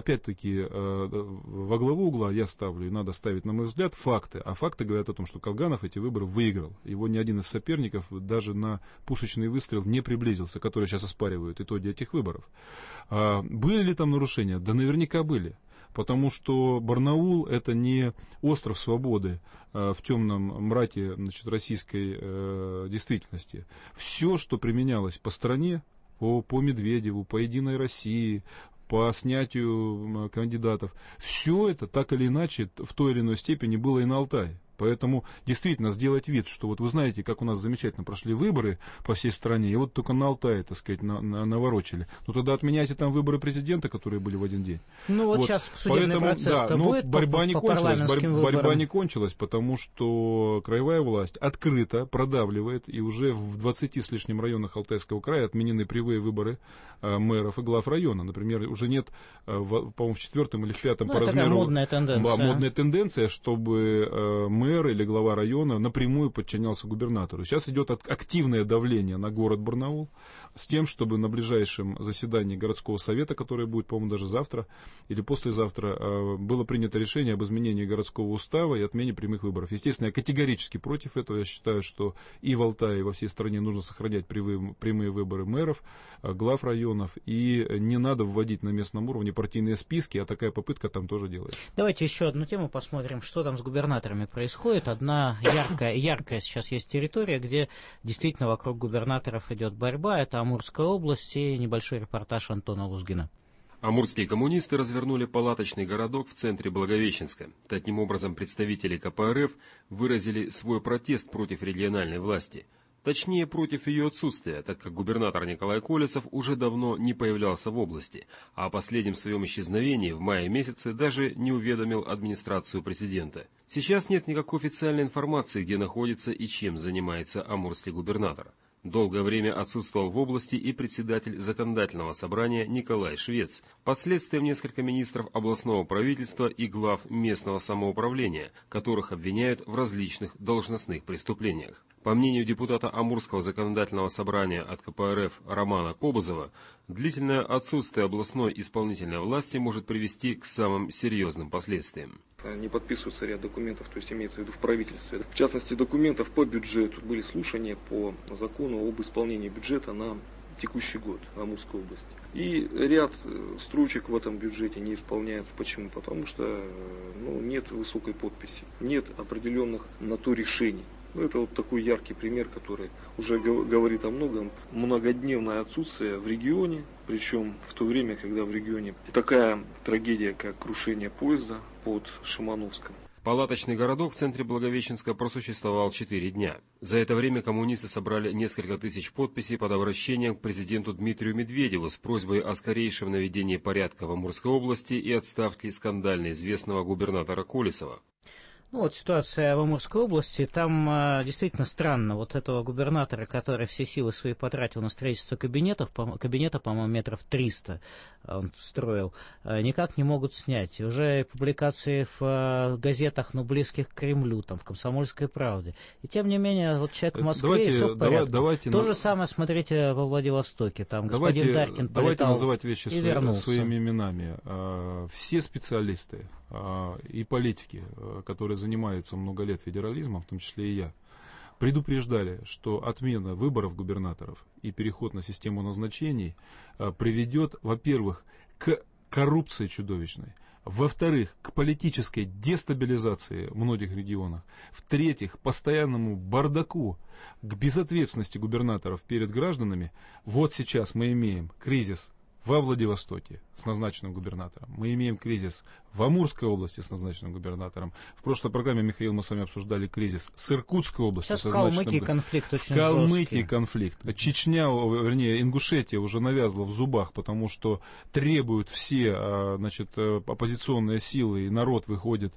все-таки э, во главу угла я ставлю, и надо ставить, на мой взгляд, факты. А факты говорят о том, что Колганов эти выборы выиграл. Его ни один из соперников даже на пушечный выстрел не приблизился, который сейчас оспаривают итоги этих выборов. А, были ли там нарушения? Да наверняка были. Потому что Барнаул — это не остров свободы э, в темном мраке, значит, российской э, действительности. Все, что применялось по стране, по, по Медведеву, по Единой России, по снятию кандидатов, все это так или иначе в той или иной степени было и на Алтае. Поэтому действительно сделать вид, что вот вы знаете, как у нас замечательно прошли выборы по всей стране, и вот только на Алтае, так сказать, на, на, наворочили. Ну тогда отменяйте там выборы президента, которые были в один день. Ну вот, вот. Сейчас судебный процесс-то да, будет борьба по, не по кончилась, парламентским борь, борьба выборам. не кончилась, потому что краевая власть открыто продавливает, и уже в двадцати с лишним районах Алтайского края отменены прямые выборы э, мэров и глав района. Например, уже нет, э, в, по-моему, в четвертом или в пятом ну, по размеру... модная тенденция. Модная тенденция, чтобы э, мэр или глава района напрямую подчинялся губернатору. Сейчас идет активное давление на город Барнаул с тем, чтобы на ближайшем заседании городского совета, которое будет, по-моему, даже завтра или послезавтра, было принято решение об изменении городского устава и отмене прямых выборов. Естественно, я категорически против этого. Я считаю, что и в Алтае, и во всей стране нужно сохранять прямые выборы мэров, глав районов, и не надо вводить на местном уровне партийные списки, а такая попытка там тоже делается. Давайте еще одну тему посмотрим, что там с губернаторами происходит. Одна яркая, яркая сейчас есть территория, где действительно вокруг губернаторов идет борьба. Это Амурская область и небольшой репортаж Антона Лузгина. Амурские коммунисты развернули палаточный городок в центре Благовещенска. Таким образом, представители ка пэ эр эф выразили свой протест против региональной власти. Точнее, против ее отсутствия, так как губернатор Николай Колесов уже давно не появлялся в области, а о последнем своем исчезновении в мае месяце даже не уведомил администрацию президента. Сейчас нет никакой официальной информации, где находится и чем занимается амурский губернатор. Долгое время отсутствовал в области и председатель законодательного собрания Николай Швец. Под следствием несколько министров областного правительства и глав местного самоуправления, которых обвиняют в различных должностных преступлениях. По мнению депутата Амурского законодательного собрания от ка пэ эр эф Романа Кобызова, длительное отсутствие областной исполнительной власти может привести к самым серьезным последствиям. Не подписывается ряд документов, то есть имеется в виду в правительстве. В частности, документов по бюджету. Были слушания по закону об исполнении бюджета на текущий год в Амурской области. И ряд строчек в этом бюджете не исполняется. Почему? Потому что ну, нет высокой подписи, нет определенных на то решений. Ну, это вот такой яркий пример, который уже говорит о многом. Многодневное отсутствие в регионе, причем в то время, когда в регионе такая трагедия, как крушение поезда под Шимановском. Палаточный городок в центре Благовещенска просуществовал четыре дня. За это время коммунисты собрали несколько тысяч подписей под обращением к президенту Дмитрию Медведеву с просьбой о скорейшем наведении порядка в Амурской области и отставке скандально известного губернатора Колесова. Ну вот ситуация в Амурской области, там э, действительно странно, вот этого губернатора, который все силы свои потратил на строительство кабинетов, по, кабинета, по-моему, метров триста он строил, э, никак не могут снять. Уже публикации в э, газетах, ну, близких к Кремлю, там, в «Комсомольской правде». И тем не менее, вот человек в Москве, давайте, и все в порядке. Давайте, То на... же самое, смотрите, во Владивостоке, там давайте, господин Даркин давайте полетал называть вещи и свои, вернулся. Своими именами. Э, все специалисты э, и политики, э, которые занимаются много лет федерализмом, в том числе и я, предупреждали, что отмена выборов губернаторов и переход на систему назначений а, приведет, во-первых, к коррупции чудовищной, во-вторых, к политической дестабилизации в многих регионах, в-третьих, постоянному бардаку, к безответственности губернаторов перед гражданами. Вот сейчас мы имеем кризис во Владивостоке с назначенным губернатором. Мы имеем кризис в Амурской области с назначенным губернатором. В прошлой программе, Михаил, мы с вами обсуждали кризис с Иркутской областью. Сейчас в Калмыкии конфликт очень жесткий. В Калмыкии конфликт. Чечня, вернее, Ингушетия уже навязла в зубах, потому что требуют все, значит, оппозиционные силы, и народ выходит,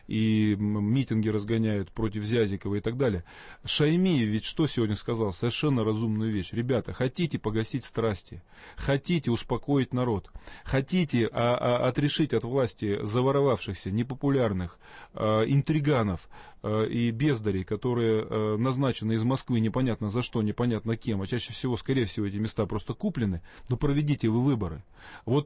и митинги разгоняют против Зязикова и так далее. Шаймиев ведь что сегодня сказал? Совершенно разумную вещь. Ребята, хотите погасить страсти, хотите успокоить народ, хотите а, а, отрешить от власти заворовавшихся, непопулярных, э, интриганов э, и бездарей, которые э, назначены из Москвы непонятно за что, непонятно кем, а чаще всего, скорее всего, эти места просто куплены, но проведите вы выборы. Вот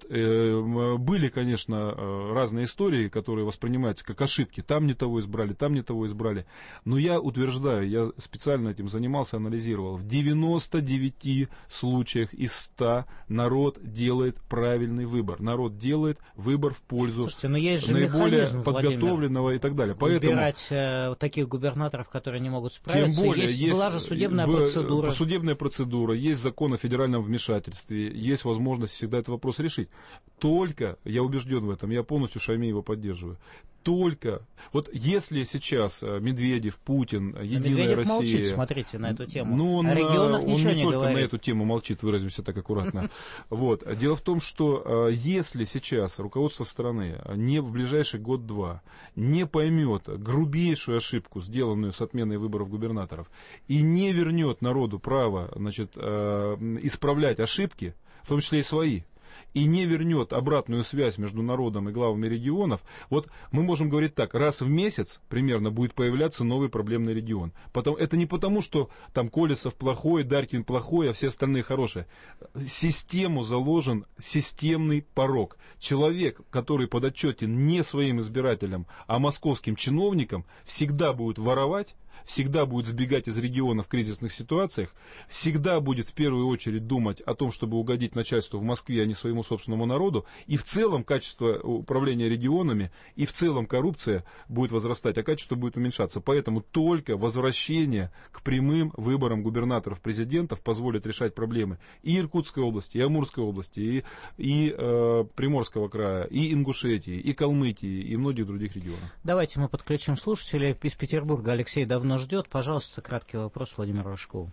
э, были, конечно, разные истории, которые воспринимаются как ошибки. Там не того избрали, там не того избрали. Но я утверждаю, я специально этим занимался, анализировал, в девяноста девяти случаях из ста народ делает правильный выбор. Народ делает выбор в пользу Слушайте, но есть же наиболее подготовленного Владимир, и так далее. Поэтому выбирать э, таких губернаторов, которые не могут справиться. Тем более, есть, есть, была же судебная б, процедура. Судебная процедура, есть закон о федеральном вмешательстве, есть возможность всегда этот вопрос решить. Только, я убежден в этом, я полностью Шаймиева поддерживаю. Только, вот если сейчас Медведев, Путин, Единая Медведев Россия... молчит, смотрите, на эту тему. Ну, он, о регионах он ничего не, не только говорит. на эту тему молчит, выразимся так аккуратно. Вот. Дело в том, что если сейчас руководство страны не в ближайший год-два не поймет грубейшую ошибку, сделанную с отменой выборов губернаторов, и не вернет народу право, значит, исправлять ошибки, в том числе и свои, и не вернет обратную связь между народом и главами регионов, вот мы можем говорить так, раз в месяц примерно будет появляться новый проблемный регион. Потом, это не потому, что там Колесов плохой, Дарькин плохой, а все остальные хорошие. В систему заложен системный порок. Человек, который подотчетен не своим избирателям, а московским чиновникам, всегда будет воровать, всегда будет сбегать из региона в кризисных ситуациях, всегда будет в первую очередь думать о том, чтобы угодить начальству в Москве, а не своему собственному народу, и в целом качество управления регионами, и в целом коррупция будет возрастать, а качество будет уменьшаться. Поэтому только возвращение к прямым выборам губернаторов, президентов позволит решать проблемы и Иркутской области, и Амурской области, и, и э, Приморского края, и Ингушетии, и Калмыкии, и многих других регионов. Давайте мы подключим слушателей из Петербурга. Алексей давно ждет. Пожалуйста, краткий вопрос Владимиру Рожкову.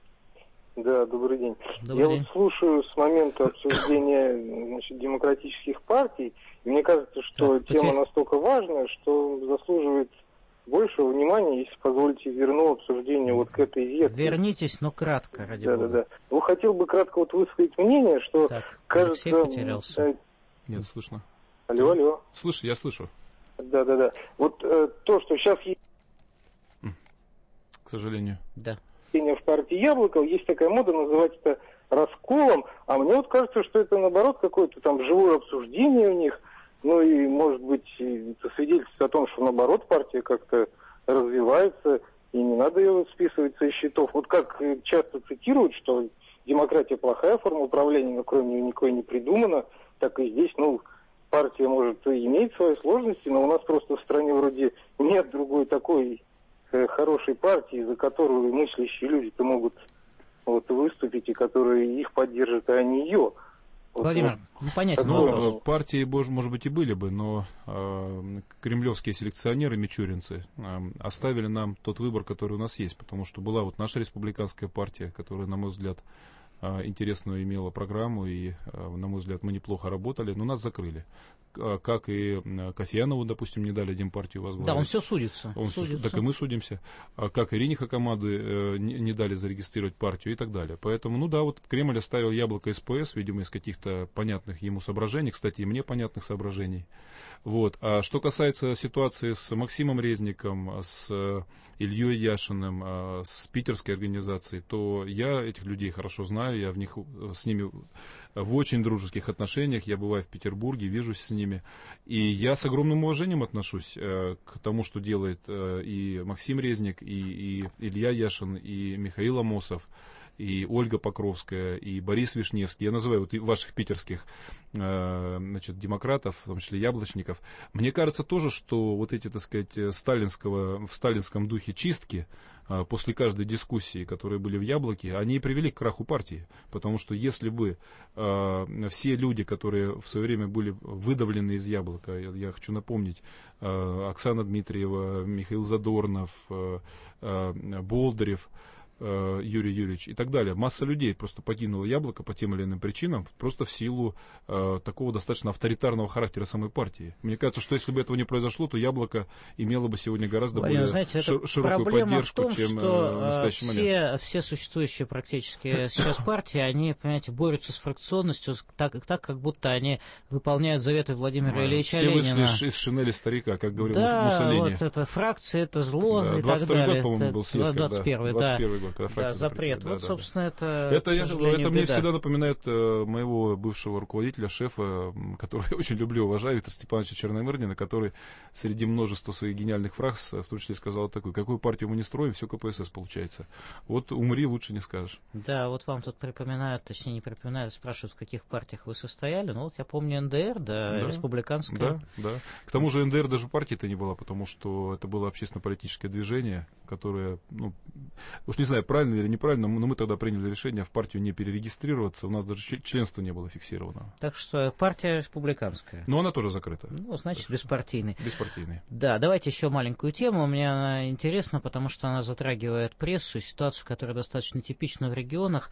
Да, добрый день. Добрый Я день. вот слушаю с момента обсуждения, значит, демократических партий, и мне кажется, что так, тема потерь... настолько важная, что заслуживает большего внимания, если позволите, верну обсуждение вот к этой ветке. Вернитесь, но кратко, ради да, бога. Да, да, Ну, хотел бы кратко вот высказать мнение, что, так, кажется... потерялся. Нет, слышно. Алло, алло. Слышу, я слышу. Да, да, да. Вот э, то, что сейчас есть... К сожалению. Да. В партии Яблоко есть такая мода называть это расколом, а мне вот кажется, что это наоборот какое-то там живое обсуждение у них, ну и может быть это свидетельствует о том, что наоборот партия как-то развивается и не надо ее списывать со счетов. Вот как часто цитируют, что демократия плохая форма управления, но кроме нее никакой не придумано, так и здесь, ну, партия может и имеет свои сложности, но у нас просто в стране вроде нет другой такой хорошей партии, за которую мыслящие люди-то могут вот, выступить, и которые их поддержат, а не ее. Владимир, вот, ну понятен ну, вопрос. Партии, может быть, и были бы, но э, кремлевские селекционеры, мичуринцы, э, оставили нам тот выбор, который у нас есть, потому что была вот наша республиканская партия, которая, на мой взгляд, э, интересную имела программу, и, э, на мой взгляд, мы неплохо работали, но нас закрыли. Как и Касьянову, допустим, не дали Демпартию возглавить. Да, он все судится. Он судится. Все, так и мы судимся. Как и Ирине Хакамаду э, не, не дали зарегистрировать партию и так далее. Поэтому, ну да, вот Кремль оставил яблоко СПС, видимо, из каких-то понятных ему соображений, кстати, и мне понятных соображений. Вот. А что касается ситуации с Максимом Резником, с Ильей Яшиным, с питерской организацией, то я этих людей хорошо знаю, я в них, с ними в очень дружеских отношениях, я бываю в Петербурге, вижусь с ними, и я с огромным уважением отношусь э, к тому, что делает э, и Максим Резник, и, и Илья Яшин, и Михаил Амосов, и Ольга Покровская, и Борис Вишневский. Я называю вот ваших питерских э, значит, демократов, в том числе яблочников. Мне кажется тоже, что вот эти, так сказать, сталинского, в сталинском духе чистки э, после каждой дискуссии, которые были в Яблоке, они и привели к краху партии. Потому что если бы э, все люди, которые в свое время были выдавлены из Яблока, я, я хочу напомнить, э, Оксана Дмитриева, Михаил Задорнов, э, э, Болдырев, э, Юрий Юрьевич и так далее. Масса людей просто покинула Яблоко по тем или иным причинам, просто в силу э, такого достаточно авторитарного характера самой партии. Мне кажется, что если бы этого не произошло, то Яблоко имело бы сегодня гораздо Владимир, более знаете, шир- широкую поддержку, в том, чем что, в настоящий все, момент. Все существующие практически сейчас партии, они, понимаете, борются с фракционностью так, так как будто они выполняют заветы Владимира А, Ильича все Ленина. вышли из, из шинели старика, как говорил да, Муссолини. Вот это фракция, это зло, да, и так далее. год, по-моему, был съезд, двадцать первый, да. двадцать первый год, когда фракция да, запрет. Да, вот, да, собственно, да. это, Это, я, это мне беда. всегда напоминает э, моего бывшего руководителя, шефа, которого я очень люблю, уважаю, Виктора Степановича Черномырдина, который среди множества своих гениальных фраз, в том числе сказал такой: какую партию мы не строим, все КПСС получается. Вот умри, лучше не скажешь. Да, вот вам тут припоминают, точнее не припоминают, спрашивают, в каких партиях вы состояли. Ну вот я помню эн дэ эр, да, да республиканская. Да, да. К тому же эн дэ эр даже партии-то не была, потому что это было общественно-политическое движение, которое, ну, уж не знаю, правильно или неправильно, но мы тогда приняли решение в партию не перерегистрироваться, у нас даже членство не было фиксировано. Так что партия республиканская. Но она тоже закрыта. Ну, значит, беспартийный. Беспартийный. Да, давайте еще маленькую тему. Мне она интересна, потому что она затрагивает прессу, ситуацию, которая достаточно типична в регионах.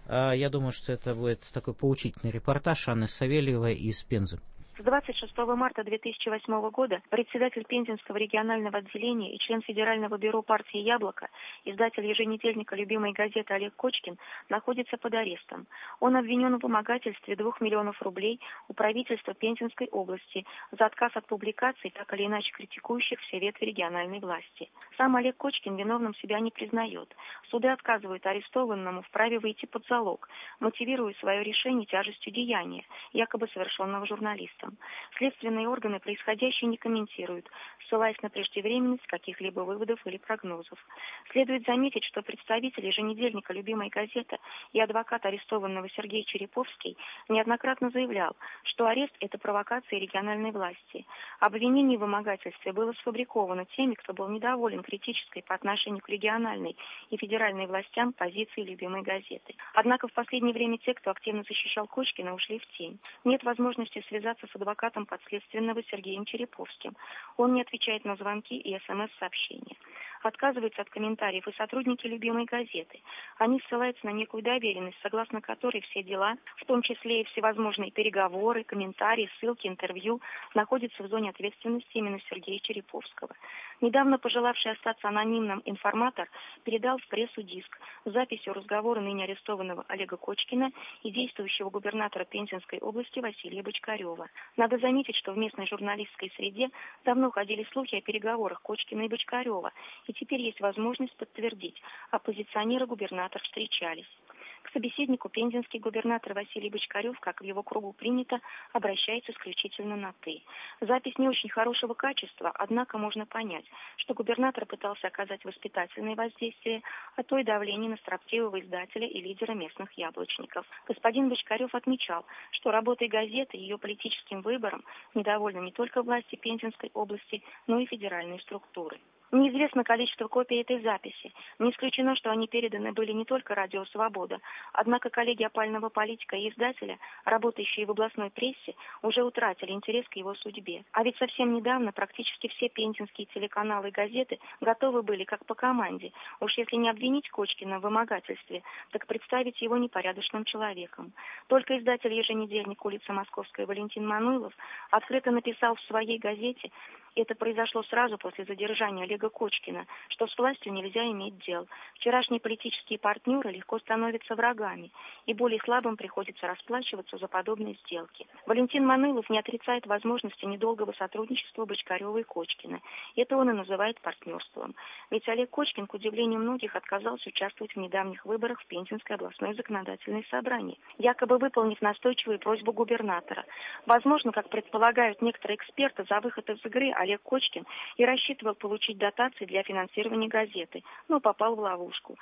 Я думаю, что это будет такой поучительный репортаж Анны Савельевой из Пензы. С двадцать шестого марта две тысячи восьмого года председатель Пензенского регионального отделения и член Федерального бюро партии «Яблоко», издатель еженедельника «Любимой газеты» Олег Кочкин находится под арестом. Он обвинен в вымогательстве двух миллионов рублей у правительства Пензенской области за отказ от публикаций, так или иначе критикующих все ветви региональной власти. Сам Олег Кочкин виновным себя не признает. Суды отказывают арестованному в праве выйти под залог, мотивируя свое решение тяжестью деяния, якобы совершенного журналистом. Следственные органы происходящее не комментируют, ссылаясь на преждевременность каких-либо выводов или прогнозов. Следует заметить, что представитель еженедельника «Любимая газета» и адвокат арестованного Сергей Череповский неоднократно заявлял, что арест – это провокация региональной власти. Обвинение в вымогательстве было сфабриковано теми, кто был недоволен критической по отношению к региональной и федеральной властям позиции «Любимой газеты». Однако в последнее время те, кто активно защищал Кочкина, ушли в тень. Нет возможности связаться с адвокатом подследственного Сергеем Череповским. Он не отвечает на звонки и смс-сообщения. Отказываются от комментариев и сотрудники «Любимой газеты». Они ссылаются на некую доверенность, согласно которой все дела, в том числе и всевозможные переговоры, комментарии, ссылки, интервью, находятся в зоне ответственности именно Сергея Череповского. Недавно пожелавший остаться анонимным информатор передал в прессу диск с записью разговора ныне арестованного Олега Кочкина и действующего губернатора Пензенской области Василия Бочкарева. Надо заметить, что в местной журналистской среде давно ходили слухи о переговорах Кочкина и Бочкарева, и теперь есть возможность подтвердить, оппозиционеры и губернатор встречались. К собеседнику пензенский губернатор Василий Бочкарев, как в его кругу принято, обращается исключительно на «ты». Запись не очень хорошего качества, однако можно понять, что губернатор пытался оказать воспитательное воздействие, а то и давление на строптивого издателя и лидера местных яблочников. Господин Бочкарев отмечал, что работой газеты и ее политическим выбором недовольны не только власти Пензенской области, но и федеральные структуры. Неизвестно количество копий этой записи. Не исключено, что они переданы были не только Радио Свобода. Однако коллеги опального политика и издателя, работающие в областной прессе, уже утратили интерес к его судьбе. А ведь совсем недавно практически все пензенские телеканалы и газеты готовы были, как по команде, уж если не обвинить Кочкина в вымогательстве, так представить его непорядочным человеком. Только издатель еженедельника «Улица Московская» Валентин Мануйлов открыто написал в своей газете: это произошло сразу после задержания Олега Кочкина, что с властью нельзя иметь дел. Вчерашние политические партнеры легко становятся врагами, и более слабым приходится расплачиваться за подобные сделки. Валентин Мануйлов не отрицает возможности недолгого сотрудничества Бочкарева и Кочкина. Это он и называет партнерством. Ведь Олег Кочкин, к удивлению многих, отказался участвовать в недавних выборах в Пензенское областное законодательное собрание, якобы выполнив настойчивую просьбу губернатора. Возможно, как предполагают некоторые эксперты, за выход из игры Олег Кочкин и рассчитывал получить дотации для финансирования газеты, но попал в ловушку.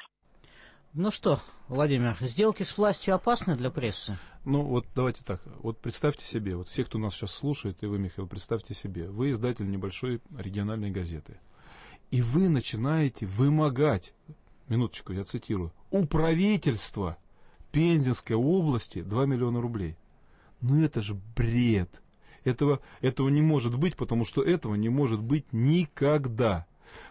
Ну что, Владимир, сделки с властью опасны для прессы? Ну вот давайте так, вот представьте себе, вот все, кто нас сейчас слушает, и вы, Михаил, представьте себе, вы издатель небольшой региональной газеты, и вы начинаете вымогать, минуточку, я цитирую, у правительства Пензенской области два миллиона рублей. Ну это же бред. Этого, этого не может быть, потому что этого не может быть никогда.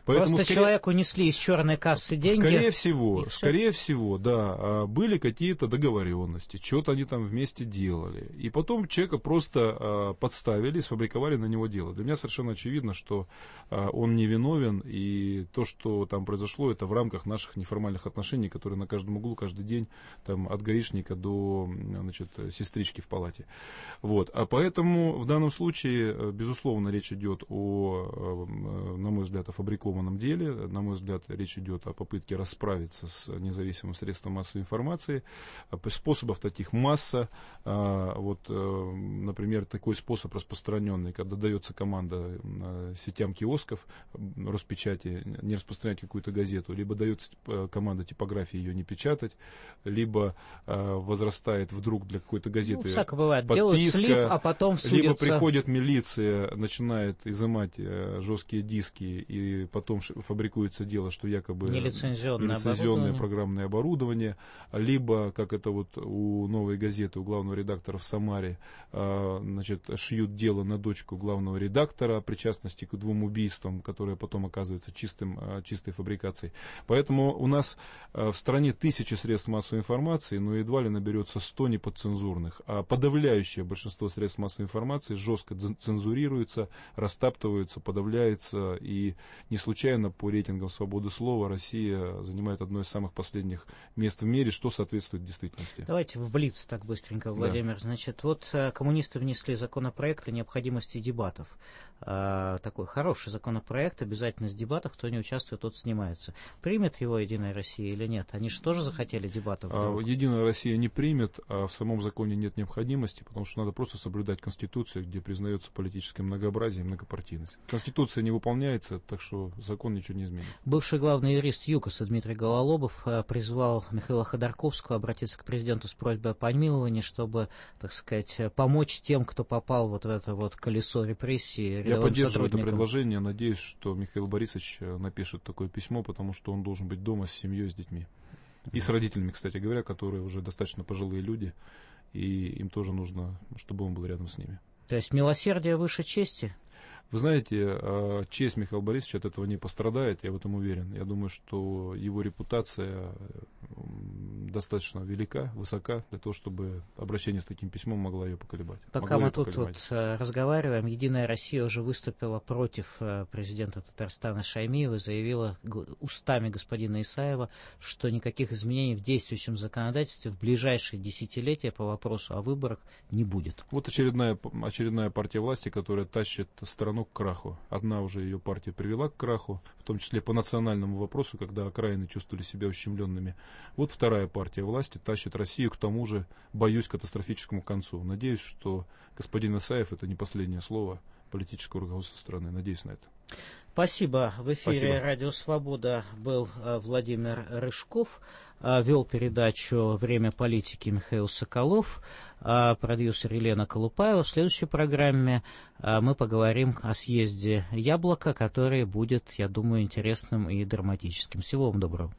Поэтому, Просто скорее, человеку несли из черной кассы деньги. Скорее всего, скорее всего, да, были какие-то договоренности, что-то они там вместе делали. И потом человека просто подставили, сфабриковали на него дело. Для меня совершенно очевидно, что он невиновен, и то, что там произошло, это в рамках наших неформальных отношений, которые на каждом углу, каждый день, там, от гаишника до, значит, сестрички в палате. Вот. А поэтому в данном случае, безусловно, речь идет о, на мой взгляд, о фабрикованном деле. На мой взгляд, речь идет о попытке расправиться с независимым средством массовой информации. Способов таких масса. Вот, например, такой способ распространенный, когда дается команда сетям киосков Роспечати не распространять какую-то газету, либо дается команда типографии ее не печатать, либо возрастает вдруг для какой-то газеты, ну, всяко бывает. подписка, делают слив, а потом судятся. Либо приходит милиция, начинает изымать жесткие диски, и потом фабрикуется дело, что якобы нелицензионное, нелицензионное программное оборудование, либо, как это вот у «Новой газеты», у главного редактора в Самаре, значит, шьют дело на дочку главного редактора о причастности к двум убийствам, которые потом оказываются чистым, чистой фабрикацией. Поэтому у нас в стране тысячи средств массовой информации, но едва ли наберется сто неподцензурных. А подавляющее большинство средств массовой информации жестко цензурируется, растаптываются, подавляется. И не случайно по рейтингам свободы слова Россия занимает одно из самых последних мест в мире, что соответствует действительности. Давайте в блиц так быстренько, Владимир. Да. Значит, вот коммунисты внесли законопроект о необходимости дебатов. Такой хороший законопроект, обязательность дебатов, кто не участвует, тот снимается. Примет его Единая Россия или нет? Они же тоже захотели дебатов. А, Единая Россия не примет, а в самом законе нет необходимости, потому что надо просто соблюдать Конституцию, где признается политическое многообразие и многопартийность. Конституция не выполняется, так что закон ничего не изменит. Бывший главный юрист ЮКОСа Дмитрий Гололобов призвал Михаила Ходорковского обратиться к президенту с просьбой о помиловании, чтобы, так сказать, помочь тем, кто попал вот в это вот колесо репрессий. Я поддерживаю это предложение. Надеюсь, что Михаил Борисович напишет такое письмо, потому что он должен быть дома с семьей, с детьми. И с родителями, кстати говоря, которые уже достаточно пожилые люди. И им тоже нужно, чтобы он был рядом с ними. То есть милосердие выше чести? Вы знаете, честь Михаила Борисовича от этого не пострадает, я в этом уверен. Я думаю, что его репутация достаточно велика, высока, для того, чтобы обращение с таким письмом могло ее поколебать. Пока мы тут вот разговариваем, Единая Россия уже выступила против президента Татарстана Шаймиева, заявила устами господина Исаева, что никаких изменений в действующем законодательстве в ближайшие десятилетия по вопросу о выборах не будет. Вот очередная, очередная партия власти, которая тащит страну к краху. Одна уже ее партия привела к краху, в том числе по национальному вопросу, когда окраины чувствовали себя ущемленными. Вот вторая партия власти тащит Россию к тому же, боюсь, катастрофическому концу. Надеюсь, что господин Исаев это не последнее слово политического руководства страны. Надеюсь на это. Спасибо. В эфире Спасибо. Радио Свобода был Владимир Рыжков, вел передачу «Время политики» Михаил Соколов, продюсер Елена Колупаева. В следующей программе мы поговорим о съезде «Яблоко», который будет, я думаю, интересным и драматическим. Всего вам доброго.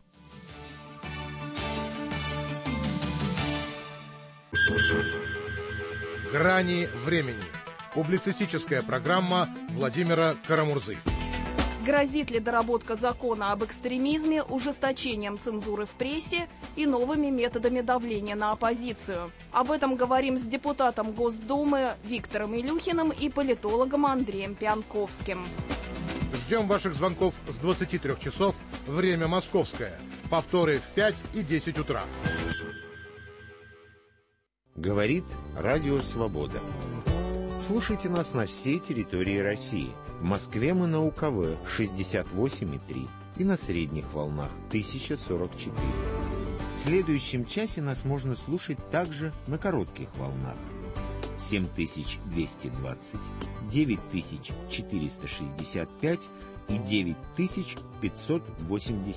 Грани времени. Публицистическая программа Владимира Карамурзы. Грозит ли доработка закона об экстремизме ужесточением цензуры в прессе и новыми методами давления на оппозицию? Об этом говорим с депутатом Госдумы Виктором Илюхиным и политологом Андреем Пьянковским. Ждем ваших звонков с двадцати трёх часов, время московское. Повторы в пять и десять утра. Говорит Радио Свобода. Слушайте нас на всей территории России. В Москве мы на УКВ шестьдесят восемь и три и на средних волнах тысяча сорок четыре. В следующем часе нас можно слушать также на коротких волнах. семь тысяч двести двадцать, девять тысяч четыреста шестьдесят пять и девять тысяч пятьсот восемьдесят.